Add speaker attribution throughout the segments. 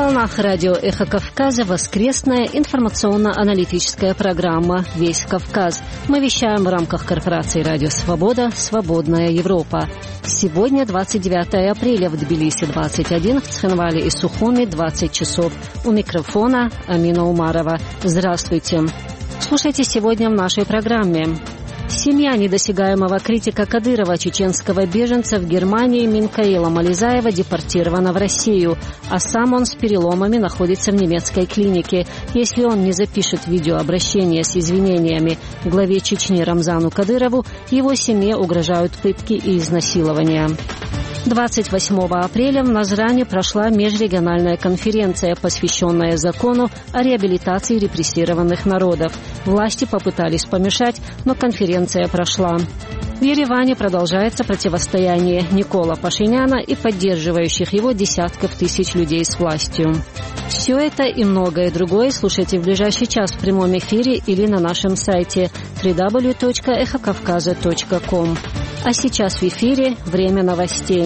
Speaker 1: волнах радио «Эхо Кавказа» воскресная информационно-аналитическая программа «Весь Кавказ». Мы вещаем в рамках корпорации «Радио Свобода. Свободная Европа». Сегодня 29 апреля, в Тбилиси 21, в Цхинвале и Сухуми 20 часов. У микрофона Амина Умарова. Здравствуйте. Слушайте сегодня в нашей программе. Семья недосягаемого критика Кадырова, чеченского беженца в Германии Минкаила Мализаева, депортирована в Россию, а сам он с переломами находится в немецкой клинике. Если он не запишет видеообращение с извинениями главе Чечни Рамзану Кадырову, его семье угрожают пытки и изнасилования. 28 апреля в Назране прошла межрегиональная конференция, посвященная закону о реабилитации репрессированных народов. Власти попытались помешать, но конференция прошла. В Ереване продолжается противостояние Никола Пашиняна и поддерживающих его десятков тысяч людей с властью. Все это и многое другое слушайте в ближайший час в прямом эфире или на нашем сайте www.эхокавказа.ком. А сейчас в эфире время новостей.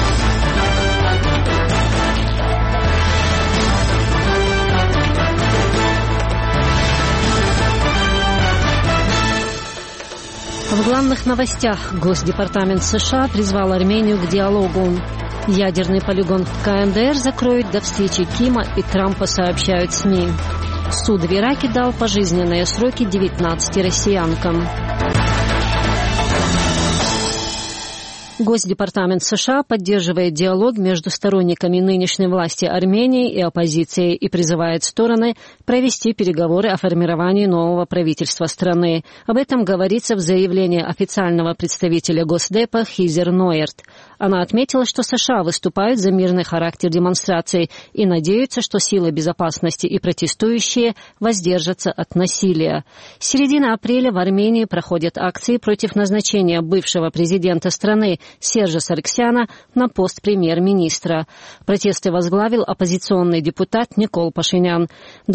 Speaker 1: В главных новостях Госдепартамент США призвал Армению к диалогу. Ядерный полигон в КНДР закроют до встречи Кима и Трампа, сообщают СМИ. Суд в Ираке дал пожизненные сроки 19 россиянкам. Госдепартамент США поддерживает диалог между сторонниками нынешней власти Армении и оппозицией и призывает стороны провести переговоры о формировании нового правительства страны. Об этом говорится в заявлении официального представителя Госдепа Хизер Нойерт. Она отметила, что США выступают за мирный характер демонстраций и надеются, что силы безопасности и протестующие воздержатся от насилия. С середины апреля в Армении проходят акции против назначения бывшего президента страны Сержа Саргсяна на пост премьер-министра. Протесты возглавил оппозиционный депутат Никол Пашинян.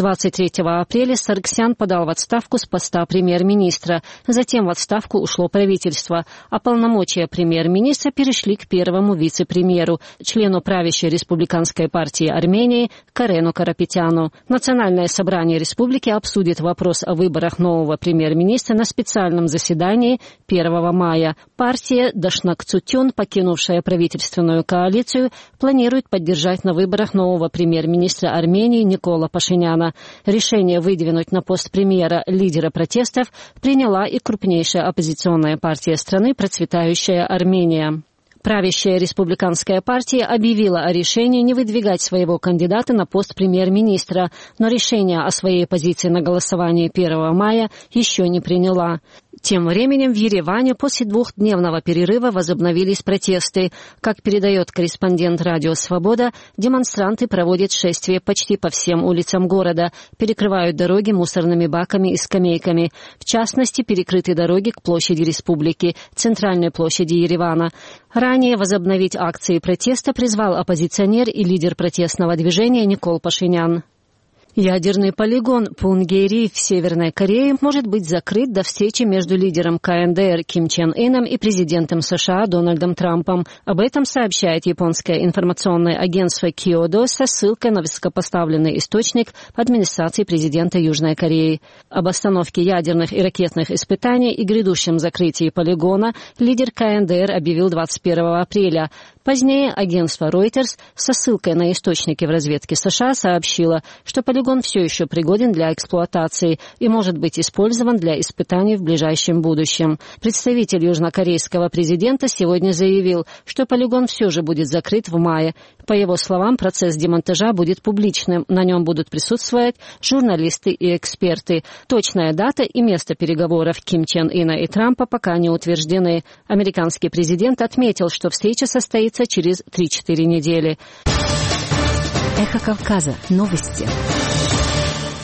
Speaker 1: 23 апреля Саргсян подал в отставку с поста премьер-министра. Затем в отставку ушло правительство, а полномочия премьер-министра перешли к первому вице-премьеру, члену правящей республиканской партии Армении Карену Карапетяну. Национальное собрание республики обсудит вопрос о выборах нового премьер-министра на специальном заседании 1 мая. Партия Дашнак-Цутюн, покинувшая правительственную коалицию, планирует поддержать на выборах нового премьер-министра Армении Никола Пашиняна. Решение выдвинуть на пост премьера лидера протестов приняла и крупнейшая оппозиционная партия страны, процветающая Армения. Правящая республиканская партия объявила о решении не выдвигать своего кандидата на пост премьер-министра, но решение о своей позиции на голосовании 1 мая еще не приняла. Тем временем в Ереване после двухдневного перерыва возобновились протесты. Как передает корреспондент «Радио Свобода», демонстранты проводят шествие почти по всем улицам города, перекрывают дороги мусорными баками и скамейками. В частности, перекрыты дороги к площади Республики, центральной площади Еревана. Ранее возобновить акции протеста призвал оппозиционер и лидер протестного движения Никол Пашинян. Ядерный полигон Пунгери в Северной Корее может быть закрыт до встречи между лидером КНДР Ким Чен Ыном и президентом США Дональдом Трампом. Об этом сообщает японское информационное агентство Киодо со ссылкой на высокопоставленный источник администрации президента Южной Кореи. Об остановке ядерных и ракетных испытаний и грядущем закрытии полигона лидер КНДР объявил 21 апреля. Позднее агентство Reuters со ссылкой на источники в разведке США сообщило, что полигон все еще пригоден для эксплуатации и может быть использован для испытаний в ближайшем будущем. Представитель южнокорейского президента сегодня заявил, что полигон все же будет закрыт в мае. По его словам, процесс демонтажа будет публичным, на нем будут присутствовать журналисты и эксперты. Точная дата и место переговоров Ким Чен Ына и Трампа пока не утверждены. Американский президент отметил, что встреча состоится через 3-4 недели.
Speaker 2: Эхо Кавказа. Новости.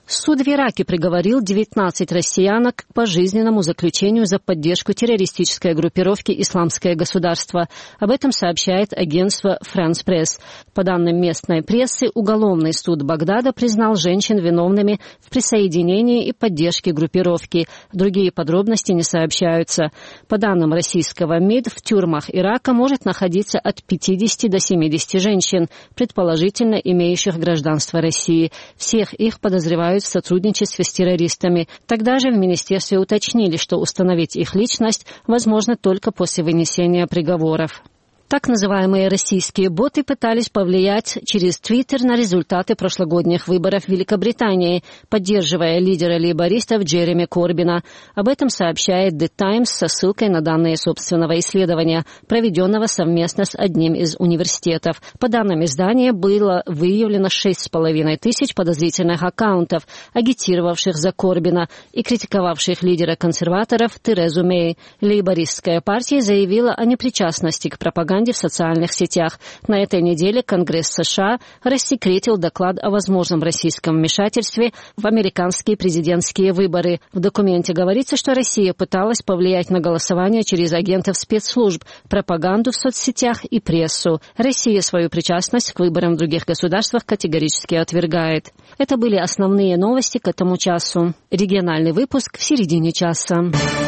Speaker 1: Суд в Ираке приговорил 19 россиянок к пожизненному заключению за поддержку террористической группировки «Исламское государство». Об этом сообщает агентство «France Press». По данным местной прессы, уголовный суд Багдада признал женщин виновными в присоединении и поддержке группировки. Другие подробности не сообщаются. По данным российского МИД, в тюрьмах Ирака может находиться от 50 до 70 женщин, предположительно имеющих гражданство России. Всех их подозревают в сотрудничестве с террористами. Тогда же в министерстве уточнили, что установить их личность возможно только после вынесения приговоров. Так называемые российские боты пытались повлиять через Твиттер на результаты прошлогодних выборов в Великобритании, поддерживая лидера лейбористов Джереми Корбина. Об этом сообщает The Times со ссылкой на данные собственного исследования, проведенного совместно с одним из университетов. По данным издания, было выявлено 6,5 тысяч подозрительных аккаунтов, агитировавших за Корбина и критиковавших лидера консерваторов Терезу Мэй. Лейбористская партия заявила о непричастности к пропаганде в социальных сетях. На этой неделе Конгресс США рассекретил доклад о возможном российском вмешательстве в американские президентские выборы. В документе говорится, что Россия пыталась повлиять на голосование через агентов спецслужб, пропаганду в соцсетях и прессу. Россия свою причастность к выборам в других государствах категорически отвергает. Это были основные новости к этому часу. Региональный выпуск в середине часа.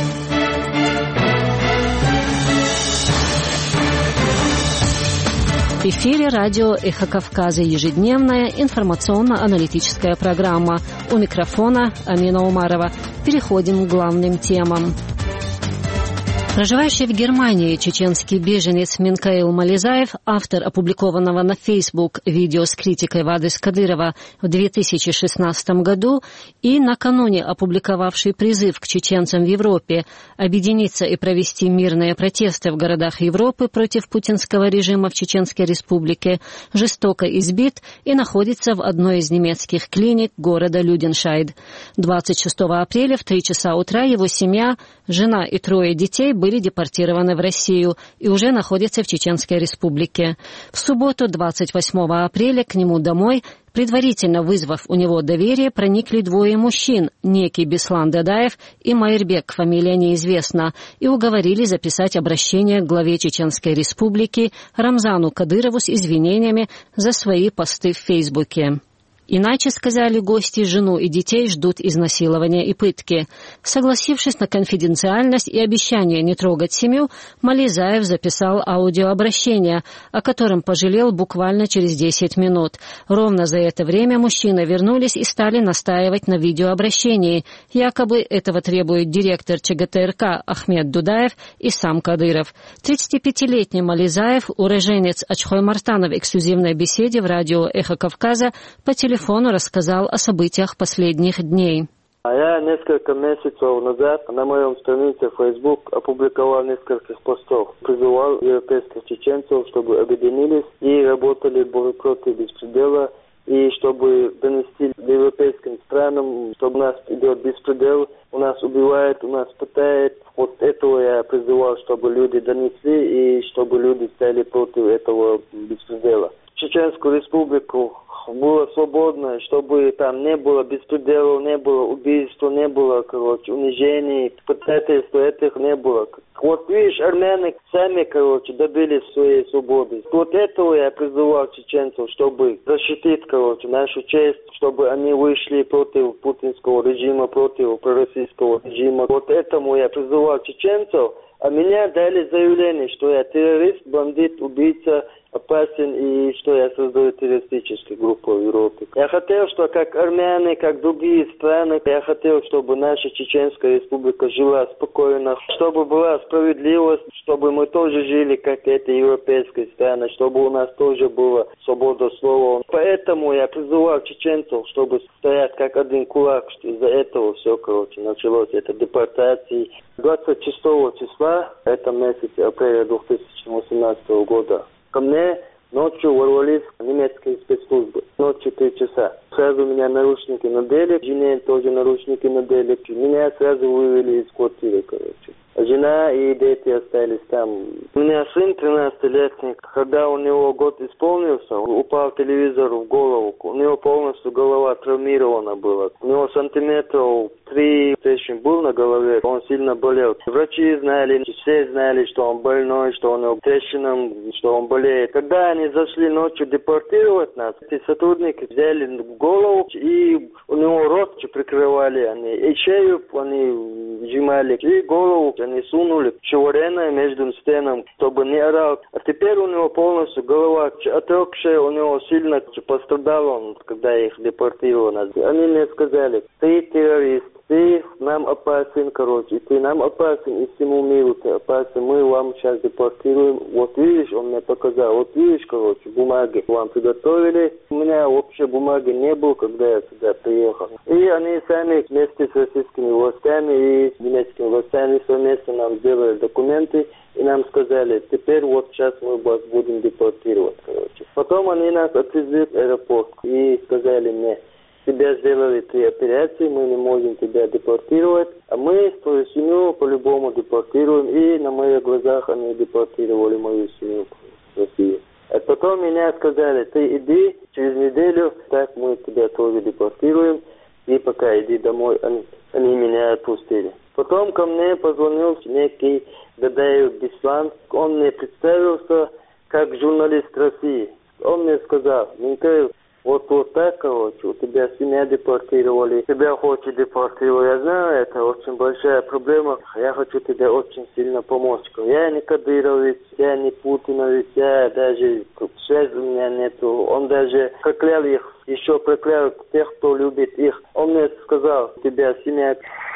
Speaker 1: В эфире радио «Эхо Кавказа», ежедневная информационно-аналитическая программа. У микрофона Амина Умарова. Переходим к главным темам. Проживающий в Германии чеченский беженец Минкаил Мализаев, автор опубликованного на Facebook видео с критикой в адрес Кадырова в 2016 году и накануне опубликовавший призыв к чеченцам в Европе объединиться и провести мирные протесты в городах Европы против путинского режима в Чеченской Республике, жестоко избит и находится в одной из немецких клиник города Люденшайд. 26 апреля в 3 часа утра его семья, жена и 3 детей были депортированы в Россию и уже находятся в Чеченской Республике. В субботу, 28 апреля, к нему домой, предварительно вызвав у него доверие, проникли 2 мужчин, некий Беслан Дадаев и Майрбек, фамилия неизвестна, и уговорили записать обращение к главе Чеченской Республики Рамзану Кадырову с извинениями за свои посты в Фейсбуке. Иначе, сказали гости, жену и детей ждут изнасилования и пытки. Согласившись на конфиденциальность и обещание не трогать семью, Мализаев записал аудиообращение, о котором пожалел буквально через 10 минут. Ровно за это время мужчины вернулись и стали настаивать на видеообращении. Якобы этого требует директор ЧГТРК Ахмед Дудаев и сам Кадыров. 35-летний Мализаев, уроженец Ачхой-Мартана, в эксклюзивной беседе в радио «Эхо Кавказа» по телефону рассказал о событиях последних дней.
Speaker 2: Я несколько месяцев назад на моем странице Facebook опубликовал несколько постов. Призывал европейских чеченцев, чтобы объединились и работали против беспредела, и чтобы донести европейским странам, что у нас идет беспредел, у нас убивают, у нас пытают. Вот этого я призывал, чтобы люди донесли и чтобы люди стали против этого беспредела. Чеченскую республику было свободно, чтобы там не было беспределов, не было убийства, не было, унижений, пытательства, этих не было. Вот видишь, армяне сами, добились своей свободы. Вот этого я призывал чеченцев, чтобы защитить, нашу честь, чтобы они вышли против путинского режима, против пророссийского режима. Вот этому я призывал чеченцев, а меня дали заявление, что я террорист, бандит, убийца, опасен и что я создаю террористическую группу в Европе. Я хотел, что как армяне, как другие страны, я хотел, чтобы наша Чеченская Республика жила спокойно, чтобы была справедливость, чтобы мы тоже жили, как эти европейские страны, чтобы у нас тоже была свобода слова. Поэтому я призывал чеченцев, чтобы стоять как один кулак, что из-за этого все, началось, это депортации. 26 числа, это месяц апреля 2018 года, ко мне ночью ворвались немецкие спецслужбы. Ночью 3 часа. Сразу меня наручники надели, жене тоже наручники надели. Меня сразу вывели из квартиры, короче. Жена и дети остались там. У меня сын 13-летний. Когда у него год исполнился, он упал телевизор в голову. У него полностью голова травмирована была. У него сантиметров 3 трещин был на голове. Он сильно болел. Врачи знали, все знали, что он больной, что у него трещина, что он болеет. Когда они зашли ночью депортировать нас, эти сотрудники взяли в голову и у него рот прикрывали они. И шею они сжимали, и голову они сунули шевырено между стенами, чтобы не орал. А теперь у него полностью голова отрекшая, у него сильно пострадал, когда их депортировали. Они мне сказали: ты террорист, ты нам опасен, короче, ты нам опасен, и всему миру ты опасен, мы вам сейчас депортируем. Вот видишь, он мне показал, вот видишь, короче, бумаги вам приготовили. У меня вообще бумаги не было, когда я сюда приехал. И они сами вместе с российскими властями и немецкими властями совместно нам сделали документы, и нам сказали: теперь вот сейчас мы вас будем депортировать, короче. Потом они нас отвезли в аэропорт и сказали мне: тебя сделали 3 операции, мы не можем тебя депортировать, а мы твою семью по-любому депортируем. И на моих глазах они депортировали мою семью в Россию. А потом меня сказали: ты иди, через неделю, так мы тебя тоже депортируем, и пока иди домой. Они меня отпустили. Потом ко мне позвонил некий Дадаев Беслан. Он мне представился как журналист России. Он мне сказал: Минкаев, вот так, короче, у тебя семья депортировали, тебя хочет депортировать. Я знаю, это очень большая проблема. Я хочу тебе очень сильно помочь. Я не Кадыровец, я не Путиновец, я даже связи у меня нету. Он даже проклял их, еще проклял тех, кто любит их. Он мне сказал: у тебя семья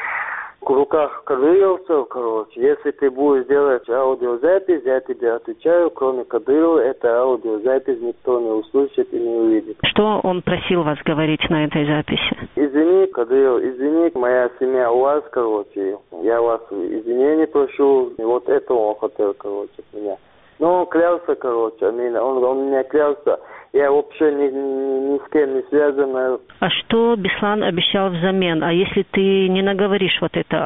Speaker 2: в руках кадыровцев, короче. Если ты будешь делать аудиозапись, я тебе отвечаю, кроме Кадырова, эта аудиозапись никто не услышит и не увидит.
Speaker 1: Что он просил вас говорить на этой записи?
Speaker 2: Извини, Кадыров, извини, моя семья у вас, короче. Я вас извинения прошу. Вот это он хотел, короче, от меня. Но он клялся, короче, он меня клялся. Я вообще ни с кем не связан.
Speaker 1: А что Беслан обещал взамен? А если ты не наговоришь вот это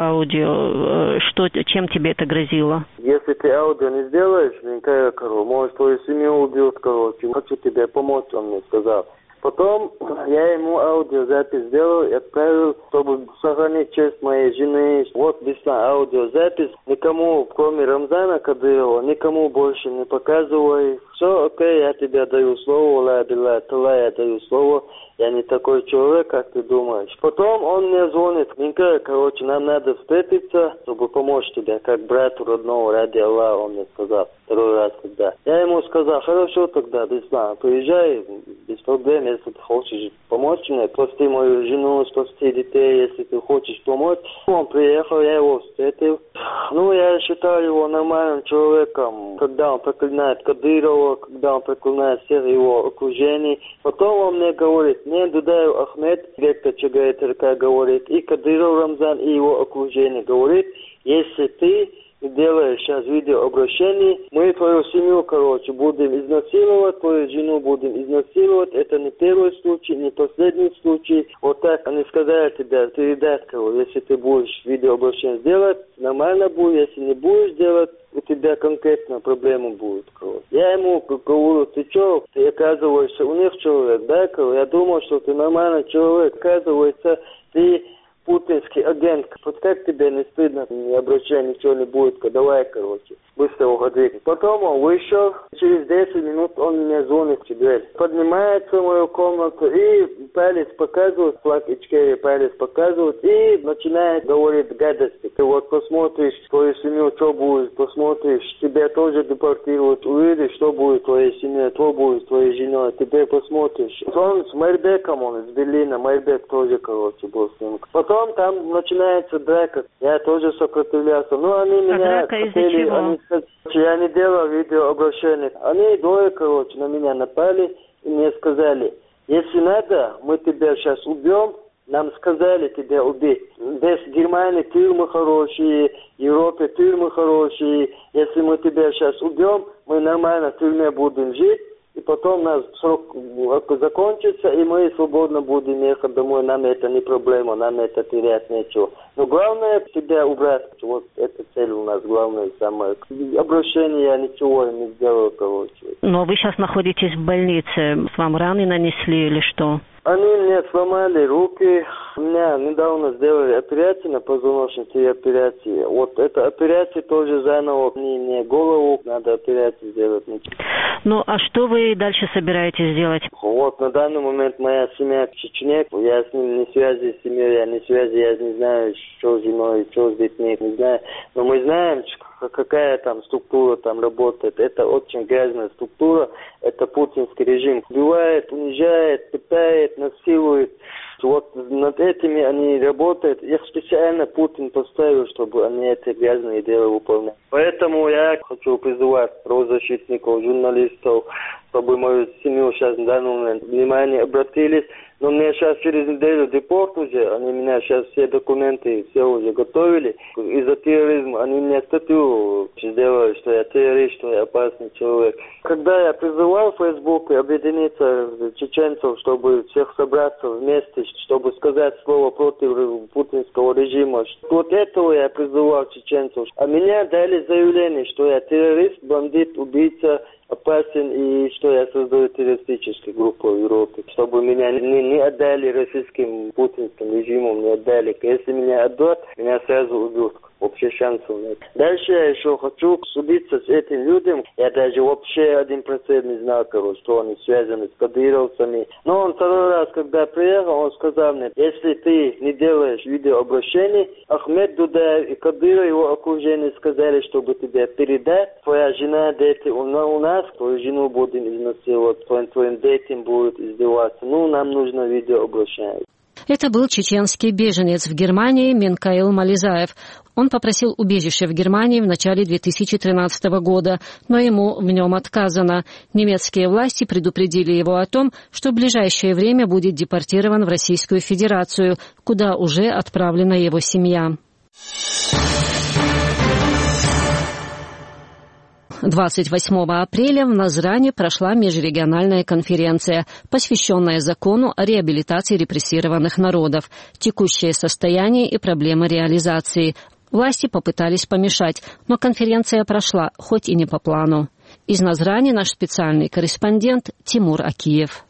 Speaker 1: аудио, чем тебе это грозило?
Speaker 2: Если ты аудио не сделаешь, может, твою семью убьют, короче. Хочу тебе помочь, он мне сказал. Потом я ему аудиозапись сделал и отправил, чтобы сохранить честь моей жены. Вот Беслан, аудиозапись. Никому, кроме Рамзана Кадырова, никому больше не показывай. Все, окей, я тебе даю слово, ла билла талла, я даю слово. Я не такой человек, как ты думаешь. Потом он мне звонит: Минка, короче, нам надо встретиться, чтобы помочь тебе, как брату родного, ради Аллаха, он мне сказал. 2 раз тогда. Я ему сказал: хорошо тогда, Беслан, приезжай, без проблем, если ты хочешь помочь мне, спасти мою жену, спасти детей, если ты хочешь помочь. Он приехал, я его встретил. Я считаю его нормальным человеком, когда он проклинает Кадырова, когда он проклинает всех его окружений. Потом он мне говорит: мне Дудаев Ахмед, Гекта Чагайтарка говорит, и Кадыров Рамзан, и его окружение говорит: если ты делаешь сейчас видеообращение, мы твою семью, короче, будем изнасиловать, твою жену будем изнасиловать. Это не первый случай, не последний случай. Вот так они сказали тебе, ты редактор, если ты будешь видеообращение делать, нормально будет, если не будешь делать, у тебя конкретно проблема будет, короче. Я ему говорю: ты что, ты оказываешься у них человек, да, короче? Я думал, что ты нормальный человек, оказывается, ты путинский агент. Вот как тебе не стыдно? Не обращай, ничего не будет. Давай, короче, быстро уходи. Потом он вышел. Через 10 минут он мне звонит в дверь. Поднимается в мою комнату и палец показывает, флаг Ичкерии палец показывает и начинает говорить гадости. Ты вот посмотришь твою семью, что будет, посмотришь, тебя тоже депортируют, увидишь, что будет твоей семье, что будет твоей женой, тебе посмотришь. Он с Майрбеком, он из Берлина, Майрбек тоже, короче, был с ним. Потом там начинается драка. Я тоже сопротивлялся. Они меня хотели, я не делал видеообращение. Они двое, короче, на меня напали и мне сказали: если надо, мы тебя сейчас убьем. Нам сказали тебя убить. Здесь в Германии тюрьмы хорошие, в Европе тюрьмы хорошие. Если мы тебя сейчас убьем, мы нормально в тюрьме будем жить. и потом наш срок закончится, и мы свободно будем ехать домой. Нам это не проблема, нам это терять нечего. Но главное себя убрать. Вот эта цель у нас главная, самая. Обращение я ничего не сделал, короче.
Speaker 1: Но вы сейчас находитесь в больнице. Вам раны нанесли или что?
Speaker 2: Они мне сломали руки. Меня недавно сделали операцию на позвоночнике операции. Вот эта операция тоже заново. Мне голову надо операцию сделать.
Speaker 1: Ну, а что вы дальше собираетесь делать?
Speaker 2: Вот на данный момент моя семья в Чечне. Я с ним не связи с семьей, я не связи, я не знаю, что с женой, что с детьми, не знаю. Но мы знаем, какая там структура там работает. Это очень грязная структура. Это путинский режим. Убивает, унижает, пытает, насилует. Вот над этими они работают. Их специально Путин поставил, чтобы они эти грязные дела выполняли. Поэтому я хочу призывать правозащитников, журналистов, чтобы мою семью сейчас в данный момент внимание обратились. Но мне сейчас через неделю депорт уже, они меня сейчас все документы все уже готовили. Из-за терроризма они мне статью сделали, что я террорист, что я опасный человек. Когда я призывал в Фейсбуке объединиться чеченцев, чтобы всех собраться вместе, чтобы сказать слово против путинского режима, вот этого я призывал чеченцев. А меня дали заявление, что я террорист, бандит, убийца, опасен и что я создаю террористическую группу в Европе, чтобы меня не отдали российским путинским режимом, не отдали. Если меня отдадут, меня сразу убьют. Вообще шансов нет. Дальше я еще хочу судиться с этим людям. Я даже вообще 1% не знал, что они связаны с кадыровцами. Но он второй раз, когда приехал, он сказал мне, если ты не делаешь видеообращений, Ахмед Дудаев и Кадыров его окружение сказали, чтобы тебя передать. Твоя жена, дети у нас, твою жену будем изнасиловать, твоим детям будут издеваться. Ну, нам нужно видеообращение.
Speaker 1: Это был чеченский беженец в Германии Менкаил Мализаев. Он попросил убежище в Германии в начале 2013 года, но ему в нем отказано. Немецкие власти предупредили его о том, что в ближайшее время будет депортирован в Российскую Федерацию, куда уже отправлена его семья. 28 апреля в Назране прошла межрегиональная конференция, посвященная закону о реабилитации репрессированных народов, текущее состояние и проблемы реализации. Власти попытались помешать, но конференция прошла, хоть и не по плану. Из Назрани наш специальный корреспондент Тимур Акиев.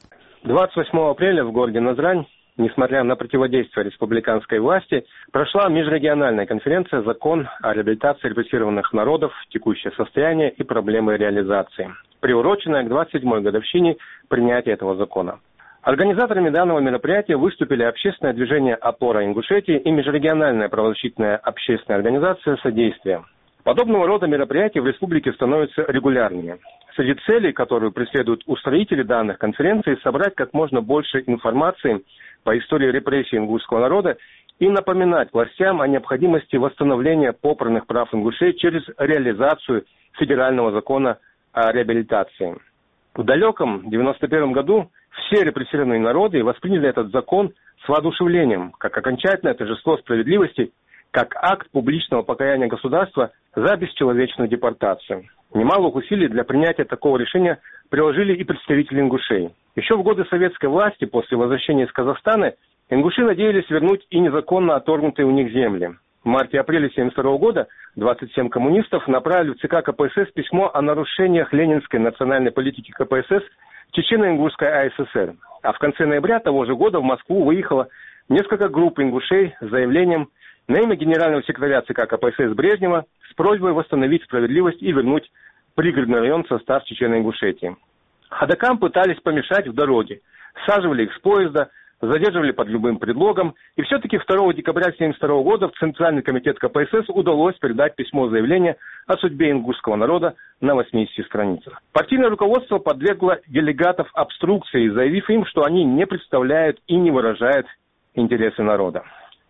Speaker 3: 28 апреля в городе Назрань, несмотря на противодействие республиканской власти, прошла межрегиональная конференция «Закон о реабилитации репрессированных народов. Текущее состояние и проблемы реализации», приуроченная к 27-й годовщине принятия этого закона. Организаторами данного мероприятия выступили общественное движение «Опора Ингушетии» и межрегиональная правозащитная общественная организация «Содействие». Подобного рода мероприятия в республике становятся регулярными. Среди целей, которые преследуют устроители данных конференций, собрать как можно больше информации по истории репрессий ингушского народа и напоминать властям о необходимости восстановления попранных прав ингушей через реализацию федерального закона о реабилитации. В далеком 1991 году все репрессированные народы восприняли этот закон с воодушевлением, как окончательное торжество справедливости, как акт публичного покаяния государства за бесчеловечную депортацию. Немалых усилий для принятия такого решения приложили и представители ингушей. Еще в годы советской власти, после возвращения из Казахстана, ингуши надеялись вернуть и незаконно оторгнутые у них земли. В марте-апреле 1972 года 27 коммунистов направили в ЦК КПСС письмо о нарушениях ленинской национальной политики КПСС Чечено-Ингушской АССР. А в конце ноября того же года в Москву выехало несколько групп ингушей с заявлением на имя генерального секретаря ЦК КПСС Брежнева с просьбой восстановить справедливость и вернуть пригородный район в состав Чечено-Ингушетии. Ходокам пытались помешать в дороге, саживали их с поезда, задерживали под любым предлогом, и все-таки 2 декабря 1972 года в Центральный комитет КПСС удалось передать письмо заявления о судьбе ингушского народа на 80 страницах. Партийное руководство подвергло делегатов обструкции, заявив им, что они не представляют и не выражают интересы народа.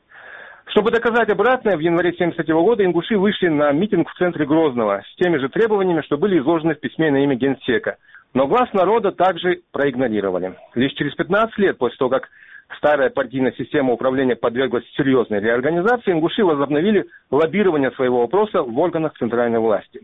Speaker 3: Чтобы доказать обратное, в январе 1973 года ингуши вышли на митинг в центре Грозного с теми же требованиями, что были изложены в письме на имя Генсека. Но глас народа также проигнорировали. Лишь через 15 лет после того, как старая партийная система управления подверглась серьезной реорганизации, ингуши возобновили лоббирование своего вопроса в органах центральной власти.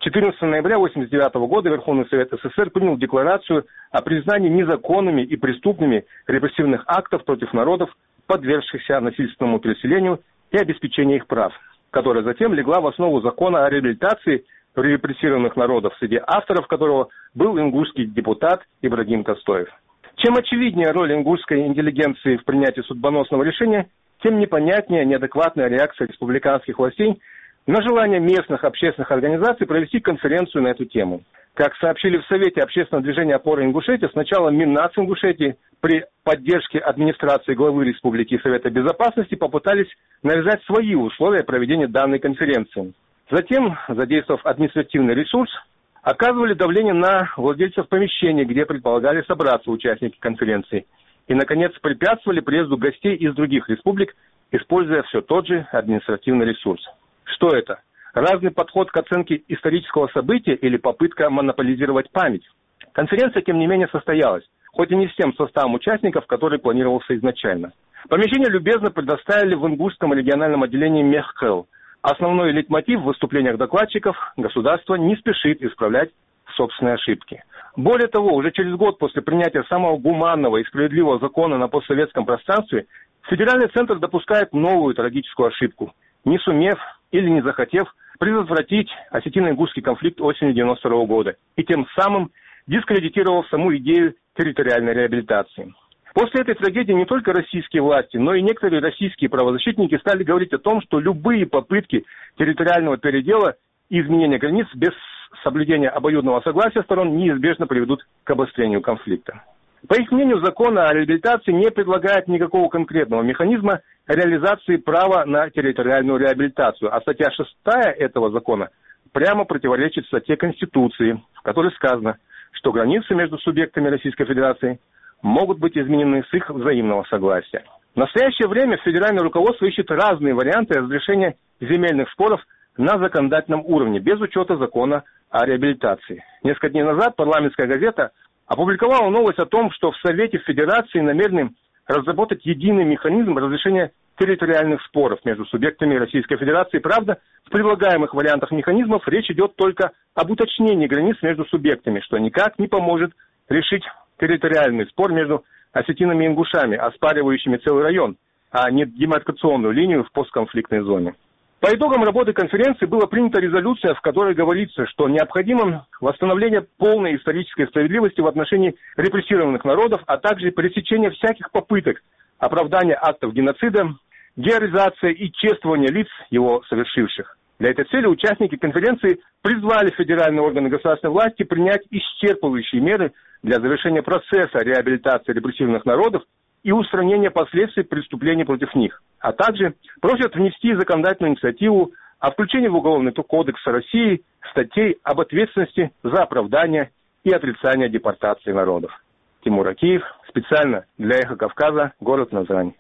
Speaker 3: 14 ноября 1989 года Верховный Совет СССР принял декларацию о признании незаконными и преступными репрессивных актов против народов, подвергшихся насильственному переселению и обеспечению их прав, которая затем легла в основу закона о реабилитации репрессированных народов, среди авторов которого был ингушский депутат Ибрагим Костоев. Чем очевиднее роль ингушской интеллигенции в принятии судьбоносного решения, тем непонятнее неадекватная реакция республиканских властей на желание местных общественных организаций провести конференцию на эту тему. Как сообщили в Совете общественного движения «Опора Ингушетии», сначала Миннац Ингушетии при поддержке администрации главы республики и Совета Безопасности попытались навязать свои условия проведения данной конференции. Затем, задействовав административный ресурс, оказывали давление на владельцев помещений, где предполагали собраться участники конференции. И, наконец, препятствовали приезду гостей из других республик, используя все тот же административный ресурс. Что это? Разный подход к оценке исторического события или попытка монополизировать память? Конференция, тем не менее, состоялась, хоть и не с тем составом участников, который планировался изначально. Помещение любезно предоставили в ингушском региональном отделении Мехкэл. Основной лейтмотив в выступлениях докладчиков – государство не спешит исправлять собственные ошибки. Более того, уже через год после принятия самого гуманного и справедливого закона на постсоветском пространстве, федеральный центр допускает новую трагическую ошибку, не сумев или не захотев предотвратить осетино-ингушский конфликт осенью 1992 года и тем самым дискредитировал саму идею территориальной реабилитации. После этой трагедии не только российские власти, но и некоторые российские правозащитники стали говорить о том, что любые попытки территориального передела и изменения границ без соблюдения обоюдного согласия сторон неизбежно приведут к обострению конфликта. По их мнению, закон о реабилитации не предлагает никакого конкретного механизма реализации права на территориальную реабилитацию, а статья 6 этого закона прямо противоречит статье Конституции, в которой сказано, что границы между субъектами Российской Федерации могут быть изменены с их взаимного согласия. В настоящее время федеральное руководство ищет разные варианты разрешения земельных споров на законодательном уровне, без учета закона о реабилитации. Несколько дней назад парламентская газета опубликовала новость о том, что в Совете Федерации намерены разработать единый механизм разрешения территориальных споров между субъектами Российской Федерации. Правда, в предлагаемых вариантах механизмов речь идет только об уточнении границ между субъектами, что никак не поможет решить территориальный спор между осетинами и ингушами, оспаривающими целый район, а не демаркационную линию в постконфликтной зоне. По итогам работы конференции была принята резолюция, в которой говорится, что необходимо восстановление полной исторической справедливости в отношении репрессированных народов, а также пресечение всяких попыток оправдания актов геноцида, героизация и чествования лиц, его совершивших. Для этой цели участники конференции призвали федеральные органы государственной власти принять исчерпывающие меры для завершения процесса реабилитации репрессированных народов и устранения последствий преступлений против них, а также просят внести законодательную инициативу о включении в Уголовный кодекс России статей об ответственности за оправдание и отрицание депортации народов. Тимур Акиев, специально для «Эхо Кавказа», город Назрань.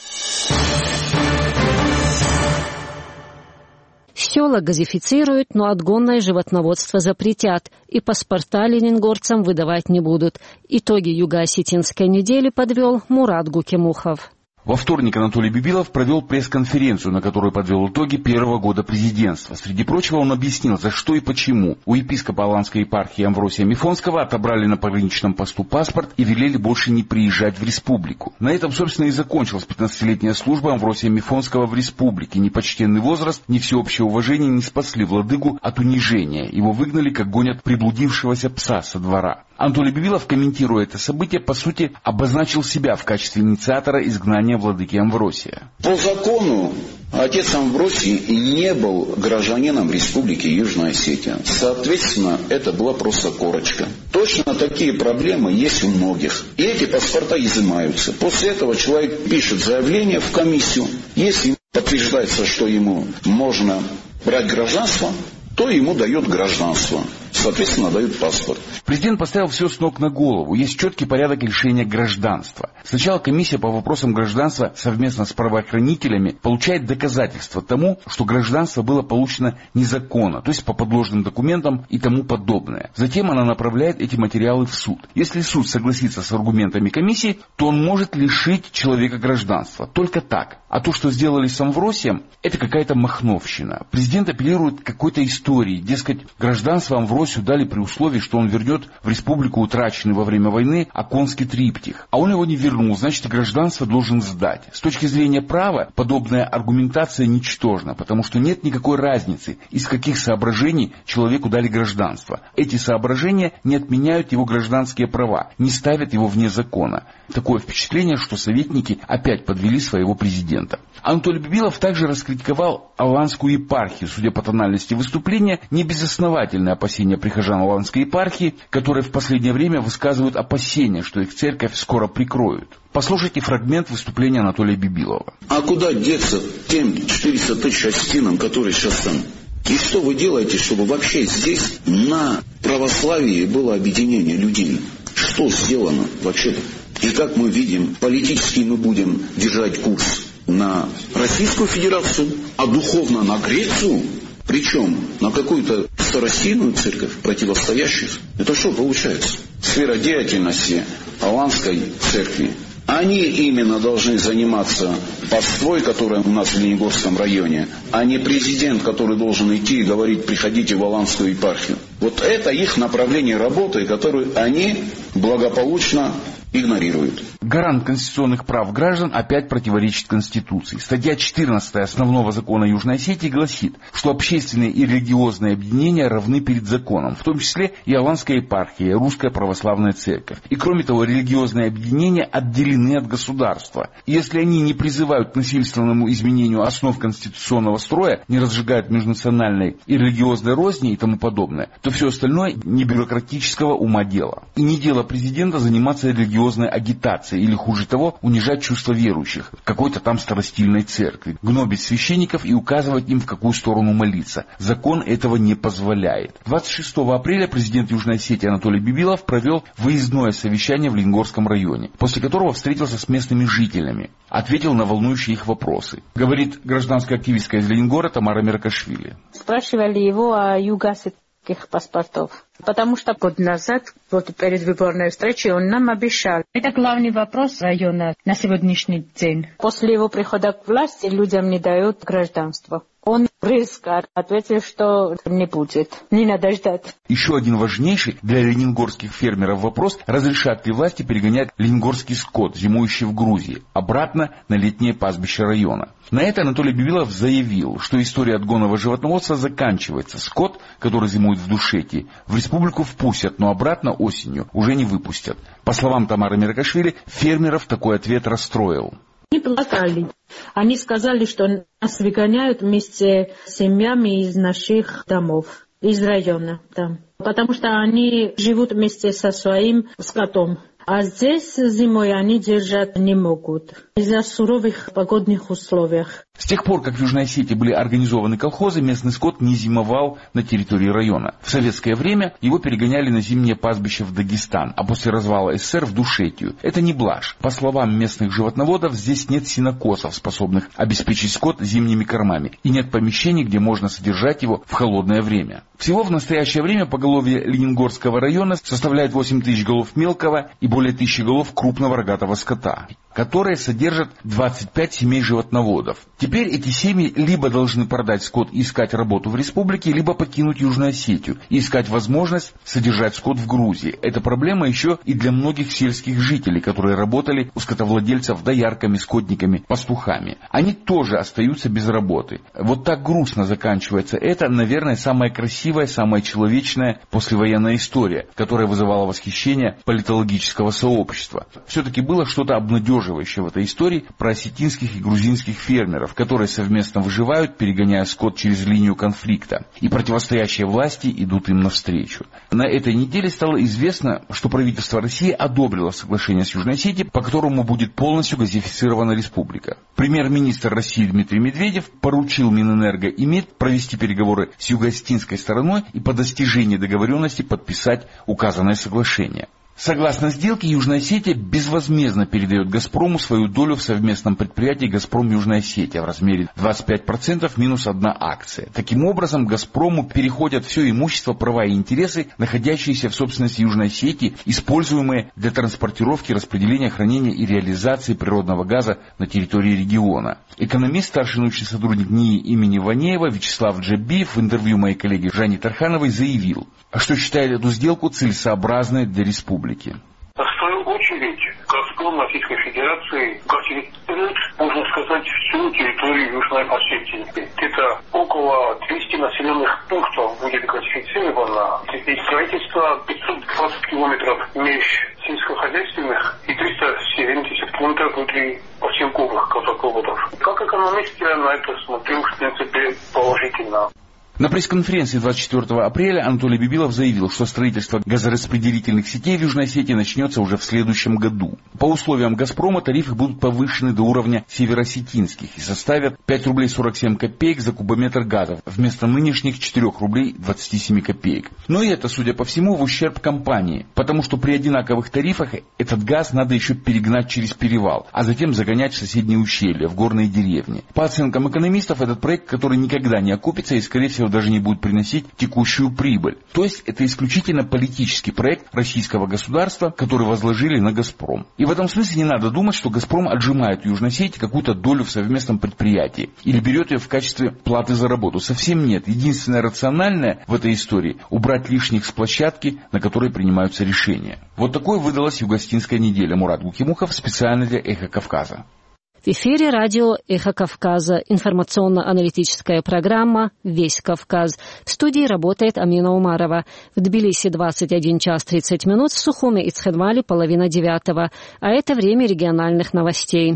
Speaker 1: Села газифицируют, но отгонное животноводство запретят, и паспорта ленингорцам выдавать не будут. Итоги юго-осетинской недели подвел Мурат Гукемухов.
Speaker 4: Во вторник Анатолий Бибилов провел пресс-конференцию, на которой подвел итоги первого года президентства. Среди прочего он объяснил, за что и почему у епископа Аланской епархии Амвросия Мифонского отобрали на пограничном посту паспорт и велели больше не приезжать в республику. На этом, собственно, и закончилась 15-летняя служба Амвросия Мифонского в республике. Ни почтенный возраст, ни всеобщее уважение не спасли владыку от унижения. Его выгнали, как гонят приблудившегося пса со двора. Анатолий Бибилов, комментируя это событие, по сути, обозначил себя в качестве инициатора изгнания владыки Амвросия.
Speaker 5: По закону отец Амвросий не был гражданином Республики Южная Осетия. Соответственно, это была просто корочка. Точно такие проблемы есть у многих. И эти паспорта изымаются. После этого человек пишет заявление в комиссию. Если подтверждается, что ему можно брать гражданство, то ему дают гражданство. Соответственно, дают паспорт.
Speaker 4: Президент поставил все с ног на голову. Есть четкий порядок лишения гражданства. Сначала комиссия по вопросам гражданства совместно с правоохранителями получает доказательства тому, что гражданство было получено незаконно, то есть по подложным документам и тому подобное. Затем она направляет эти материалы в суд. Если суд согласится с аргументами комиссии, то он может лишить человека гражданства. Только так. А то, что сделали с Амвросием, это какая-то махновщина. Президент апеллирует к какой-то истории. Дескать, гражданство Амвросию дали при условии, что он вернет в республику утраченный во время войны Аконский триптих. А он его не вернул, значит, гражданство должен сдать. С точки зрения права, подобная аргументация ничтожна, потому что нет никакой разницы, из каких соображений человеку дали гражданство. Эти соображения не отменяют его гражданские права, не ставят его вне закона. Такое впечатление, что советники опять подвели своего президента. Анатолий Бибилов также раскритиковал Аланскую епархию. Судя по тональности выступления, небезосновательные опасения прихожан Аланской епархии, которые в последнее время высказывают опасения, что их церковь скоро прикроют. Послушайте фрагмент выступления Анатолия Бибилова.
Speaker 5: А куда деться тем 400 тысяч осетинам, которые сейчас там? И что вы делаете, чтобы вообще здесь на православии было объединение людей? Что сделано вообще-то? И как мы видим, политически мы будем держать курс на Российскую Федерацию, а духовно на Грецию, причем на какую-то старостийную церковь, противостоящую. Это что получается? Сфера деятельности Аланской церкви. Они именно должны заниматься паствой, которая у нас в Лениногорском районе, а не президент, который должен идти и говорить: приходите в Аланскую епархию. Вот это их направление работы, которую они благополучно игнорируют.
Speaker 4: Гарант конституционных прав граждан опять противоречит Конституции. Статья 14 Основного закона Южной Осетии гласит, что общественные и религиозные объединения равны перед законом, в том числе и Аланская епархия, и Русская православная церковь. И кроме того, религиозные объединения отделены от государства. И если они не призывают к насильственному изменению основ конституционного строя, не разжигают межнациональной и религиозной розни и тому подобное, то все остальное не бюрократического ума дело. И не дело президента заниматься религиозной агитацией, или, хуже того, унижать чувства верующих в какой-то там старостильной церкви, гнобить священников и указывать им, в какую сторону молиться. Закон этого не позволяет. 26 апреля президент Южной Осетии Анатолий Бибилов провел выездное совещание в Лениногорском районе, после которого встретился с местными жителями, ответил на волнующие их вопросы. Говорит гражданская активистка из Лениногора Тамара Меркашвили.
Speaker 6: Спрашивали его о югосетских паспортах. Потому что год назад, вот перед выборной встречей, он нам обещал. Это главный вопрос района на сегодняшний день. После его прихода к власти людям не дают гражданство. Он резко ответил, что не будет. Не надо ждать.
Speaker 4: Еще один важнейший для ленингорских фермеров вопрос: разрешат ли власти перегонять ленингорский скот, зимующий в Грузии, обратно на летнее пастбище района. На это Анатолий Бибилов заявил, что история отгонного животноводства заканчивается. Скот, который зимует в Душетии, в республику впустят, но обратно осенью уже не выпустят. По словам Тамары Меркашвили, фермеров такой ответ расстроил.
Speaker 6: Они плакали. Они сказали, что нас выгоняют вместе с семьями из наших домов, из района. Да. Потому что они живут вместе со своим скотом. А здесь зимой они держать не могут из-за суровых погодных условий.
Speaker 4: С тех пор, как в Южной Осетии были организованы колхозы, местный скот не зимовал на территории района. В советское время его перегоняли на зимнее пастбище в Дагестан, а после развала СССР в Душетию. Это не блажь. По словам местных животноводов, здесь нет сенокосов, способных обеспечить скот зимними кормами, и нет помещений, где можно содержать его в холодное время. Всего в настоящее время поголовье Лениногорского района составляет 8 тысяч голов мелкого и более 1000 голов крупного рогатого скота, которые содержат 25 семей животноводов. Теперь эти семьи либо должны продать скот и искать работу в республике, либо покинуть Южную Осетию и искать возможность содержать скот в Грузии. Это проблема еще и для многих сельских жителей, которые работали у скотовладельцев доярками, скотниками, пастухами. Они тоже остаются без работы. Вот так грустно заканчивается это, наверное, самая красивая, самая человечная послевоенная история, которая вызывала восхищение политологического сообщества. Все-таки было что-то обнадеживающее в этой истории про осетинских и грузинских фермеров, которые совместно выживают, перегоняя скот через линию конфликта, и противостоящие власти идут им навстречу. На этой неделе стало известно, что правительство России одобрило соглашение с Южной Осетией, по которому будет полностью газифицирована республика. Премьер-министр России Дмитрий Медведев поручил Минэнерго и МИД провести переговоры с юго-осетинской стороной и по достижении договоренности подписать указанное соглашение. Согласно сделке, Южная Осетия безвозмездно передает «Газпрому» свою долю в совместном предприятии «Газпром Южная Осетия» в размере 25% минус 1 акция. Таким образом, «Газпрому» переходят все имущество, права и интересы, находящиеся в собственности Южной Осетии, используемые для транспортировки, распределения, хранения и реализации природного газа на территории региона. Экономист, старший научный сотрудник НИИ имени Ванеева Вячеслав Джабиев в интервью моей коллеге Жанне Тархановой заявил, что считает эту сделку целесообразной для республики.
Speaker 7: В свою очередь, «Газпром» Российской Федерации контролирует, можно сказать, всю территорию Южной Осетии. Это около 200 населенных пунктов будет газифицировано. И строительство 520 километров меж сельскохозяйственных и 370 километров внутри поселковых газопроводов. Как экономист я на это смотрю, в принципе, положительно.
Speaker 4: На пресс-конференции 24 апреля Анатолий Бибилов заявил, что строительство газораспределительных сетей в Южной Осетии начнется уже в следующем году. По условиям «Газпрома» тарифы будут повышены до уровня североосетинских и составят 5 рублей 47 копеек за кубометр газа вместо нынешних 4 рублей 27 копеек. Но и это, судя по всему, в ущерб компании, потому что при одинаковых тарифах этот газ надо еще перегнать через перевал, а затем загонять в соседние ущелья, в горные деревни. По оценкам экономистов, этот проект, который никогда не окупится и, скорее всего, даже не будет приносить текущую прибыль. То есть это исключительно политический проект российского государства, который возложили на «Газпром». И в этом смысле не надо думать, что «Газпром» отжимает у Южной Осетии какую-то долю в совместном предприятии или берет ее в качестве платы за работу. Совсем нет. Единственное рациональное в этой истории – убрать лишних с площадки, на которой принимаются решения. Вот такой выдалась югостинская неделя. Мурат Гукимухов специально для «Эхо Кавказа».
Speaker 1: В эфире радио «Эхо Кавказа», информационно-аналитическая программа «Весь Кавказ». В студии работает Амина Умарова. В Тбилиси 21 час 30 минут, в Сухуме и Цхедмале 8:30. А это время региональных новостей.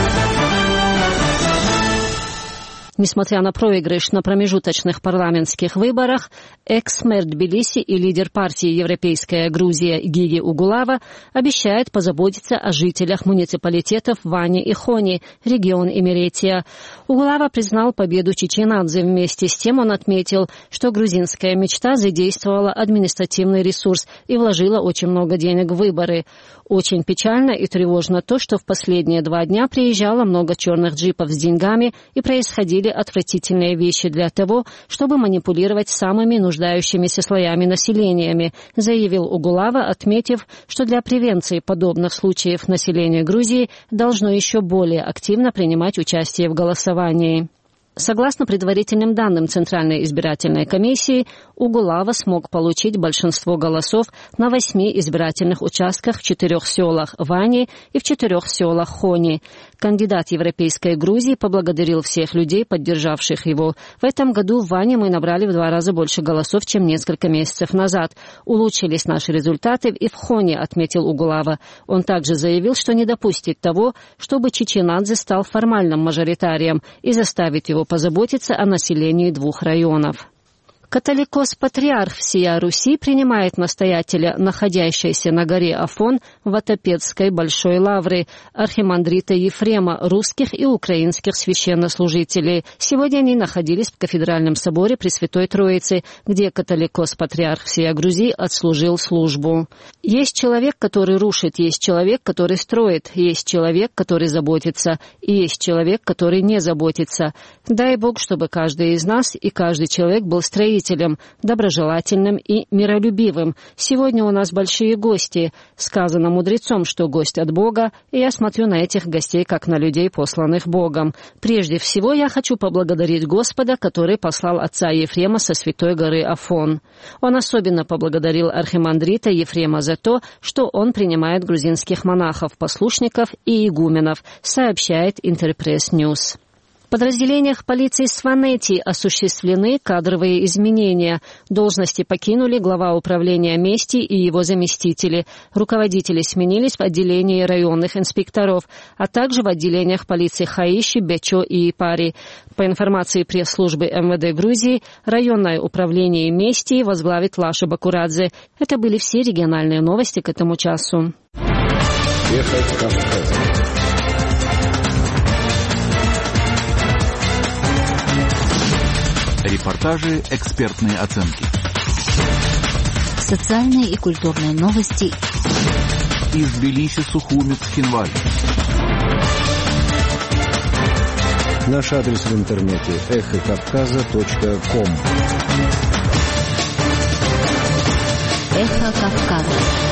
Speaker 1: Несмотря на проигрыш на промежуточных парламентских выборах, экс-мэр Тбилиси и лидер партии «Европейская Грузия» Гиги Угулава обещает позаботиться о жителях муниципалитетов Вани и Хони, регион Имеретия. Угулава признал победу Чичинадзе. Вместе с тем он отметил, что грузинская мечта задействовала административный ресурс и вложила очень много денег в выборы. Очень печально и тревожно то, что в последние 2 дня приезжало много черных джипов с деньгами и происходили отвратительные вещи для того, чтобы манипулировать самыми нуждающимися слоями населения, заявил Угулава, отметив, что для превенции подобных случаев население Грузии должно еще более активно принимать участие в голосовании. Согласно предварительным данным Центральной избирательной комиссии, Угулава смог получить большинство голосов на 8 избирательных участках в 4 селах Вани и в 4 селах Хони. Кандидат Европейской Грузии поблагодарил всех людей, поддержавших его. В этом году в Ване мы набрали в 2 раза больше голосов, чем несколько месяцев назад. Улучшились наши результаты и в Хони, отметил Угулава. Он также заявил, что не допустит того, чтобы Чичинадзе стал формальным мажоритарием и заставит его позаботиться о населении 2 районов. Католикос-патриарх всея Руси принимает настоятеля, находящейся на горе Афон Ватопедской Большой Лавры, архимандрита Ефрема, русских и украинских священнослужителей. Сегодня они находились в кафедральном соборе Пресвятой Троицы, где католикос-патриарх всея Грузии отслужил службу. Есть человек, который рушит, есть человек, который строит, есть человек, который заботится, и есть человек, который не заботится. Дай Бог, чтобы каждый из нас и каждый человек был строителем, доброжелательным и миролюбивым. Сегодня у нас большие гости. Сказано мудрецом, что гость от Бога, и я смотрю на этих гостей, как на людей, посланных Богом. Прежде всего, я хочу поблагодарить Господа, который послал отца Ефрема со святой горы Афон. Он особенно поблагодарил архимандрита Ефрема за то, что он принимает грузинских монахов, послушников и игуменов, сообщает Интерпресс Ньюс. В подразделениях полиции Сванети осуществлены кадровые изменения. Должности покинули глава управления Мести и его заместители. Руководители сменились в отделении районных инспекторов, а также в отделениях полиции Хаиши, Бечо и Ипари. По информации пресс-службы МВД Грузии, районное управление Мести возглавит Лаша Бакурадзе. Это были все региональные новости к этому часу.
Speaker 8: Репортажи, экспертные оценки.
Speaker 9: Социальные и культурные новости.
Speaker 8: из Тбилиси Сухуми Цхинвали.
Speaker 9: Наш адрес в интернете эхокавказа.ком.
Speaker 1: Эхо Кавказа.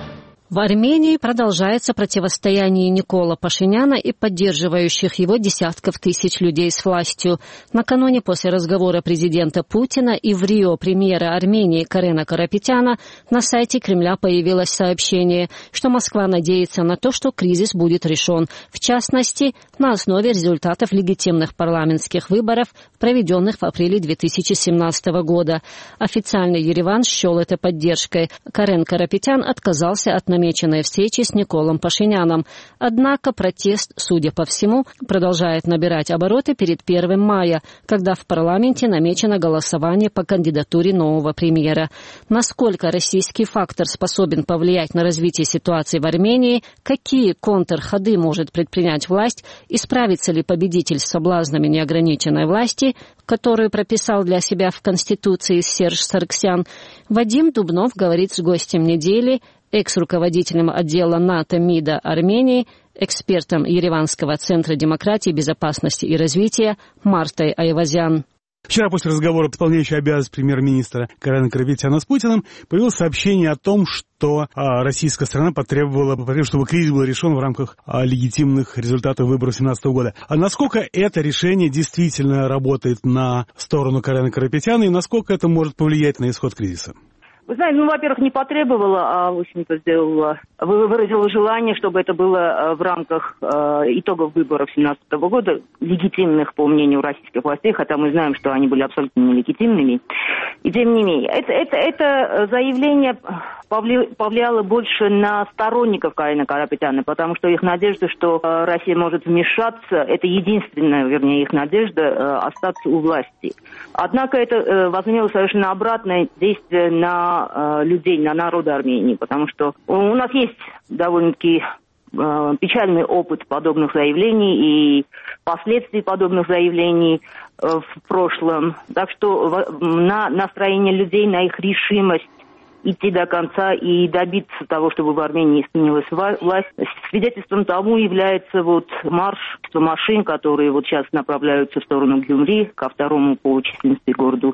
Speaker 1: В Армении продолжается противостояние Никола Пашиняна и поддерживающих его десятков тысяч людей с властью. Накануне после разговора президента Путина и в Рио премьера Армении Карена Карапетяна на сайте Кремля появилось сообщение, что Москва надеется на то, что кризис будет решен, в частности, на основе результатов легитимных парламентских выборов, проведенных в апреле 2017 года. Официальный Ереван счел это поддержкой. Карен Карапетян отказался от намеченной встречи с Николом Пашиняном. Однако протест, судя по всему, продолжает набирать обороты перед 1 мая, когда в парламенте намечено голосование по кандидатуре нового премьера. Насколько российский фактор способен повлиять на развитие ситуации в Армении, какие контрходы может предпринять власть и справится ли победитель с соблазнами неограниченной власти, которую прописал для себя в Конституции Серж Саргсян, Вадим Дубнов говорит с гостем недели, экс-руководителем отдела НАТО МИДа Армении, экспертом Ереванского центра демократии, безопасности и развития Мартой Айвазян.
Speaker 10: Вчера после разговора исполняющей обязанности премьер-министра Карена Карапетяна с Путиным появилось сообщение о том, что российская страна потребовала, чтобы кризис был решен в рамках легитимных результатов выборов 2017 года. А насколько это решение действительно работает на сторону Карена Карапетяна и насколько это может повлиять на исход кризиса?
Speaker 11: Вы знаете, во-первых, не потребовала, а, в общем-то, выразила желание, чтобы это было в рамках итогов выборов 2017 года, легитимных, по мнению российских властей, хотя мы знаем, что они были абсолютно нелегитимными. И тем не менее, это заявление повлияло больше на сторонников Карена Карапетяна, потому что их надежда, что Россия может вмешаться, это единственная, вернее, их надежда остаться у власти. Однако это возымело совершенно обратное действие на людей, на народ Армении, потому что у нас есть довольно-таки печальный опыт подобных заявлений и последствий подобных заявлений в прошлом. Так что на настроение людей, на их решимость идти до конца и добиться того, чтобы в Армении сменилась власть. Свидетельством тому является марш машин, которые сейчас направляются в сторону Гюмри, ко второму по численности городу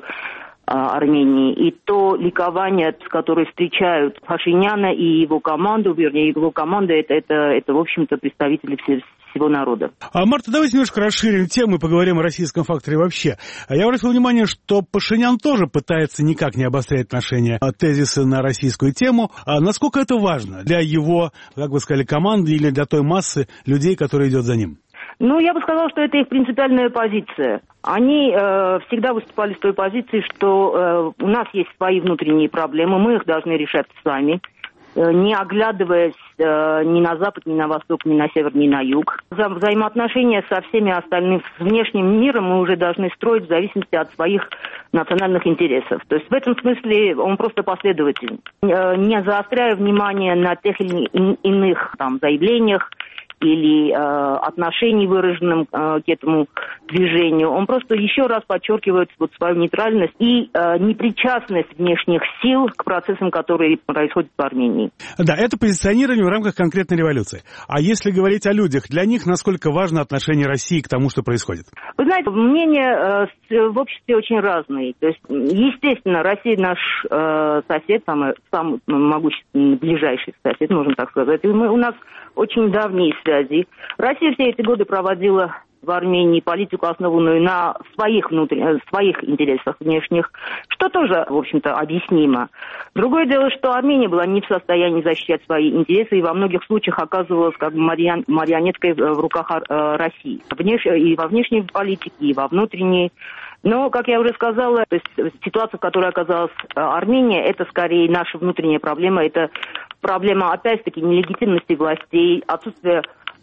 Speaker 11: Армении. И то ликование, с которым встречают Пашиняна и его команду, вернее, его команда, это в общем-то, представители всего народа.
Speaker 10: Марта, давайте немножко расширим тему и поговорим о российском факторе вообще. Я обратил внимание, что Пашинян тоже пытается никак не обострять отношения тезиса на российскую тему. Насколько это важно для его, как вы сказали, команды или для той массы людей, которые идет за ним?
Speaker 11: Я бы сказала, что это их принципиальная позиция. Они всегда выступали с той позицией, что у нас есть свои внутренние проблемы, мы их должны решать сами, не оглядываясь ни на запад, ни на восток, ни на север, ни на юг. Взаимоотношения со всеми остальными, с внешним миром мы уже должны строить в зависимости от своих национальных интересов. То есть в этом смысле он просто последователь. Не заостряя внимание на тех или иных заявлениях, или отношений, выраженным к этому движению. Он просто еще раз подчеркивает свою нейтральность и непричастность внешних сил к процессам, которые происходят в Армении. Да, это позиционирование в рамках конкретной революции. А если говорить о людях, для них насколько важно отношение России к тому, что происходит? Вы знаете, мнения в обществе очень разные. То есть, естественно, Россия наш сосед, самый могущественный, ближайший сосед, можно так сказать. И у нас очень давние связи. Россия все эти годы проводила в Армении политику, основанную на своих интересах внешних, что тоже, в общем-то, объяснимо. Другое дело, что Армения была не в состоянии защищать свои интересы и во многих случаях оказывалась как бы марионеткой в руках России. И во внешней политике, и во внутренней. Но, как я уже сказала, то есть ситуация, в которой оказалась Армения, это скорее наша внутренняя проблема. Это проблема, опять-таки, нелегитимности властей, отсутствия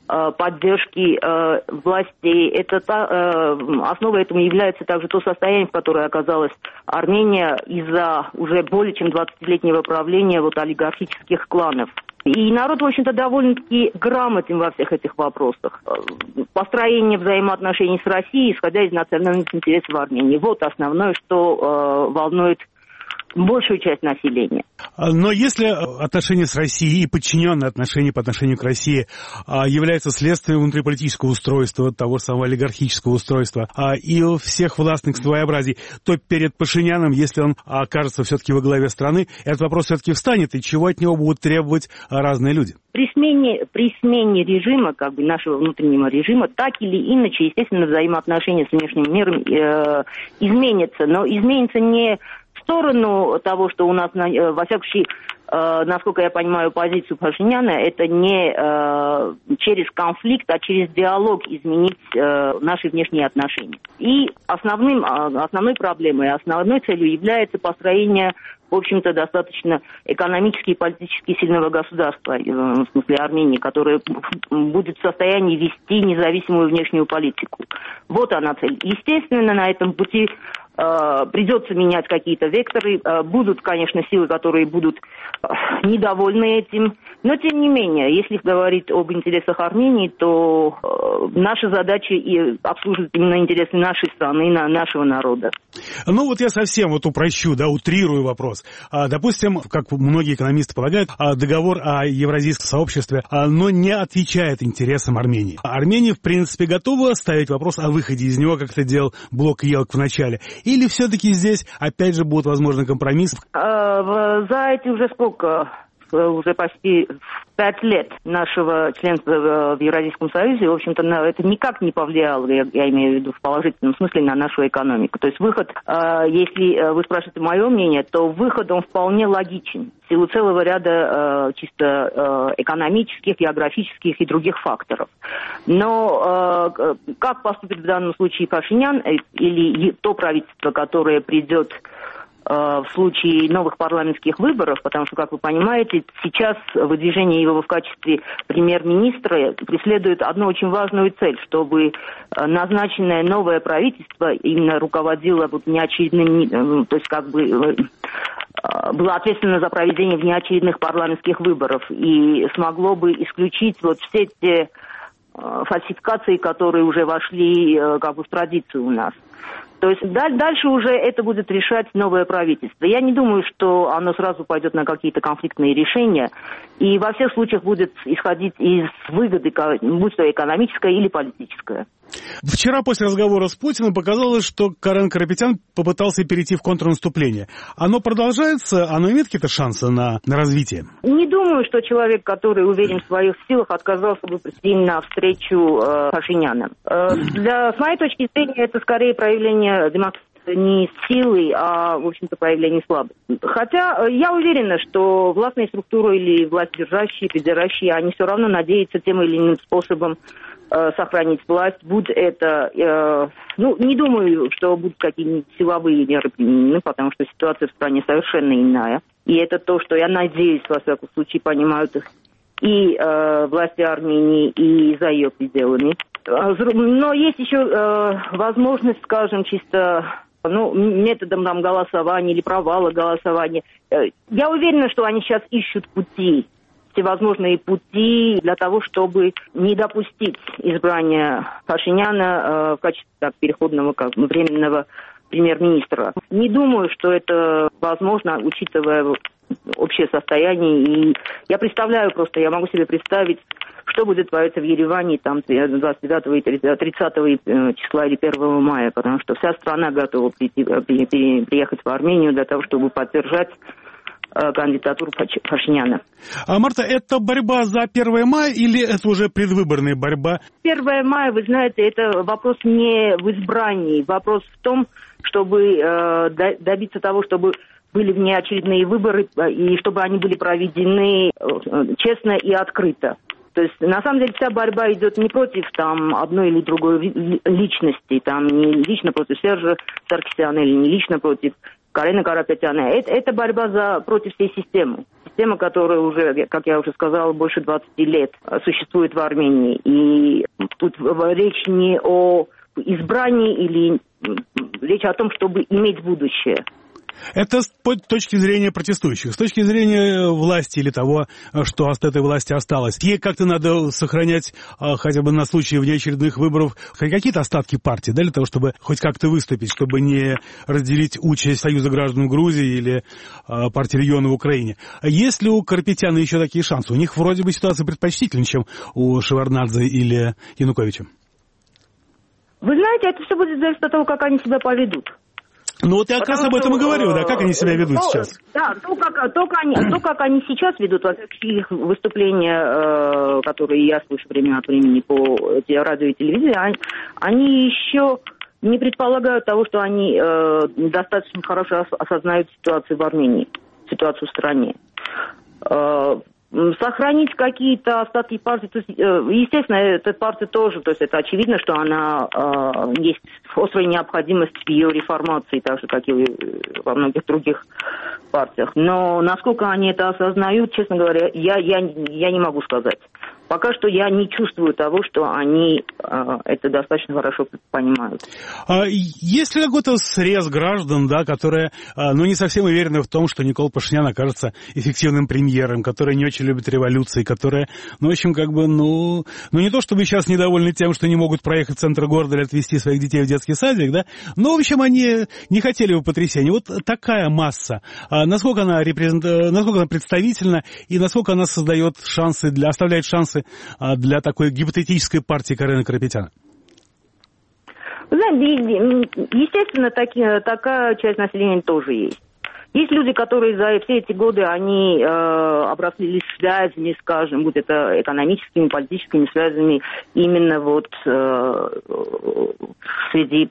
Speaker 11: поддержки властей. Основой этому является также то состояние, в которое оказалась Армения из-за уже более чем 20-летнего правления олигархических кланов. И народ, в общем-то, довольно-таки грамотен во всех этих вопросах. Построение взаимоотношений с Россией, исходя из национальных интересов в Армении. Вот основное, что волнует большую часть населения.
Speaker 10: Но если отношения с Россией и подчиненные отношения по отношению к России являются следствием внутриполитического устройства, того же самого олигархического устройства и всех властных своеобразий, то перед Пашиняном, если он окажется все-таки во главе страны, этот вопрос все-таки встанет, и чего от него будут требовать разные люди?
Speaker 11: При смене режима, как бы нашего внутреннего режима, так или иначе, естественно, взаимоотношения с внешним миром изменятся. Но изменится не в сторону того, что у нас, во всяком случае, насколько я понимаю позицию Пашиняна, это не через конфликт, а через диалог изменить наши внешние отношения. И основной проблемой, основной целью является построение, в общем-то, достаточно экономически и политически сильного государства, в смысле Армении, которое будет в состоянии вести независимую внешнюю политику. Вот она цель. Естественно, на этом пути придется менять какие-то векторы. Будут, конечно, силы, которые будут недовольны этим. Но, тем не менее, если говорить об интересах Армении, то наша задача и обслуживать именно интересы нашей страны, нашего народа.
Speaker 10: Ну, вот я совсем упрощу, утрирую вопрос. Допустим, как многие экономисты полагают, договор о евразийском сообществе, но не отвечает интересам Армении. Армения, в принципе, готова ставить вопрос о выходе из него, как это делал блок Елок в начале. Или все-таки здесь, опять же, будут возможны компромиссы?
Speaker 11: За эти уже почти 5 лет нашего членства в Евразийском Союзе, в общем-то, это никак не повлияло, я имею в виду в положительном смысле, на нашу экономику. То есть выход, если вы спрашиваете мое мнение, то выход он вполне логичен в силу целого ряда чисто экономических, географических и других факторов. Но как поступит в данном случае Пашинян или то правительство, которое придет в случае новых парламентских выборов, потому что, как вы понимаете, сейчас выдвижение его в качестве премьер-министра преследует одну очень важную цель, чтобы назначенное новое правительство именно руководило неочередным, то есть как бы было ответственно за проведение внеочередных парламентских выборов и смогло бы исключить все те фальсификации, которые уже вошли как бы в традицию у нас. То есть дальше уже это будет решать новое правительство. Я не думаю, что оно сразу пойдет на какие-то конфликтные решения. И во всех случаях будет исходить из выгоды, будь то экономическая или политическая.
Speaker 10: Вчера после разговора с Путиным показалось, что Карен Карапетян попытался перейти в контрнаступление. Оно продолжается? Оно имеет какие-то шансы на развитие? Не
Speaker 11: думаю, что человек, который уверен в своих силах, отказался бы прийти на встречу Пашиняна. С моей точки зрения, это скорее проявление демократии не силы, а, в общем-то, проявление слабости. Хотя я уверена, что властные структуры или властьдержащие, придержащие, они все равно надеются тем или иным способом сохранить власть. Будь это, не думаю, что будут какие-нибудь силовые меры применены, потому что ситуация в стране совершенно иная. И это то, что, я надеюсь, во всяком случае, понимают их и власти Армении, и за ее пределами. Но есть еще возможность, скажем, чисто методом голосования или провала голосования. Я уверена, что они сейчас ищут пути, всевозможные пути для того, чтобы не допустить избрания Пашиняна в качестве переходного, временного премьер-министра. Не думаю, что это возможно, учитывая общее состояние. И я могу себе представить, что будет твориться в Ереване 29 и 30 числа или 1 мая, потому что вся страна готова приехать в Армению для того, чтобы поддержать кандидатуру Пашиняна.
Speaker 10: Марта, это борьба за 1 мая или это уже предвыборная борьба?
Speaker 11: 1 мая, вы знаете, это вопрос не в избрании, вопрос в том, чтобы добиться того, чтобы были внеочередные выборы и чтобы они были проведены честно и открыто. То есть, на самом деле, вся борьба идет не против одной или другой личности, не лично против Сержа Саркисяна или не лично против Карена Карапетяна. Это борьба против всей системы. Система, которая уже, как я уже сказала, больше 20 лет существует в Армении. И тут речь не о избрании или речь о том, чтобы иметь будущее.
Speaker 10: Это с точки зрения протестующих. С точки зрения власти или того, что от этой власти осталось. Ей как-то надо сохранять, хотя бы на случай внеочередных выборов, какие-то остатки партии, да, для того, чтобы хоть как-то выступить, чтобы не разделить участь Союза граждан Грузии или партии региона в Украине. Есть ли у Карапетяна еще такие шансы? У них вроде бы ситуация предпочтительнее, чем у Шеварднадзе или Януковича.
Speaker 11: Вы знаете, это все будет зависеть от того, как они себя поведут.
Speaker 10: Ну вот я как раз об этом и говорю, да, как они себя ведут сейчас.
Speaker 11: Да, то, как они сейчас ведут, их выступления, которые я слышу время от времени по радио и телевизии, они еще не предполагают того, что они достаточно хорошо осознают ситуацию в Армении, ситуацию в стране. Сохранить какие-то остатки партии, то есть, естественно, эта партия тоже, то есть это очевидно, что она есть острая необходимость в ее реформации, так же, как и во многих других партиях. Но насколько они это осознают, честно говоря, я не могу сказать. Пока что я не чувствую того, что они это достаточно хорошо понимают.
Speaker 10: Есть ли какой-то срез граждан, да, которые не совсем уверены в том, что Никол Пашинян окажется эффективным премьером, которые не очень любят революции, которые, в общем, не то чтобы сейчас недовольны тем, что не могут проехать в центр города или отвезти своих детей в детский садик, да, но, в общем, они не хотели бы потрясений. Вот такая масса, насколько она представительна и насколько она оставляет шансы для такой гипотетической партии Карена Карапетяна?
Speaker 11: Знаете, естественно, такая часть населения тоже есть. Есть люди, которые за все эти годы, они обросли связями, скажем, будь это экономическими, политическими связями, именно вот среди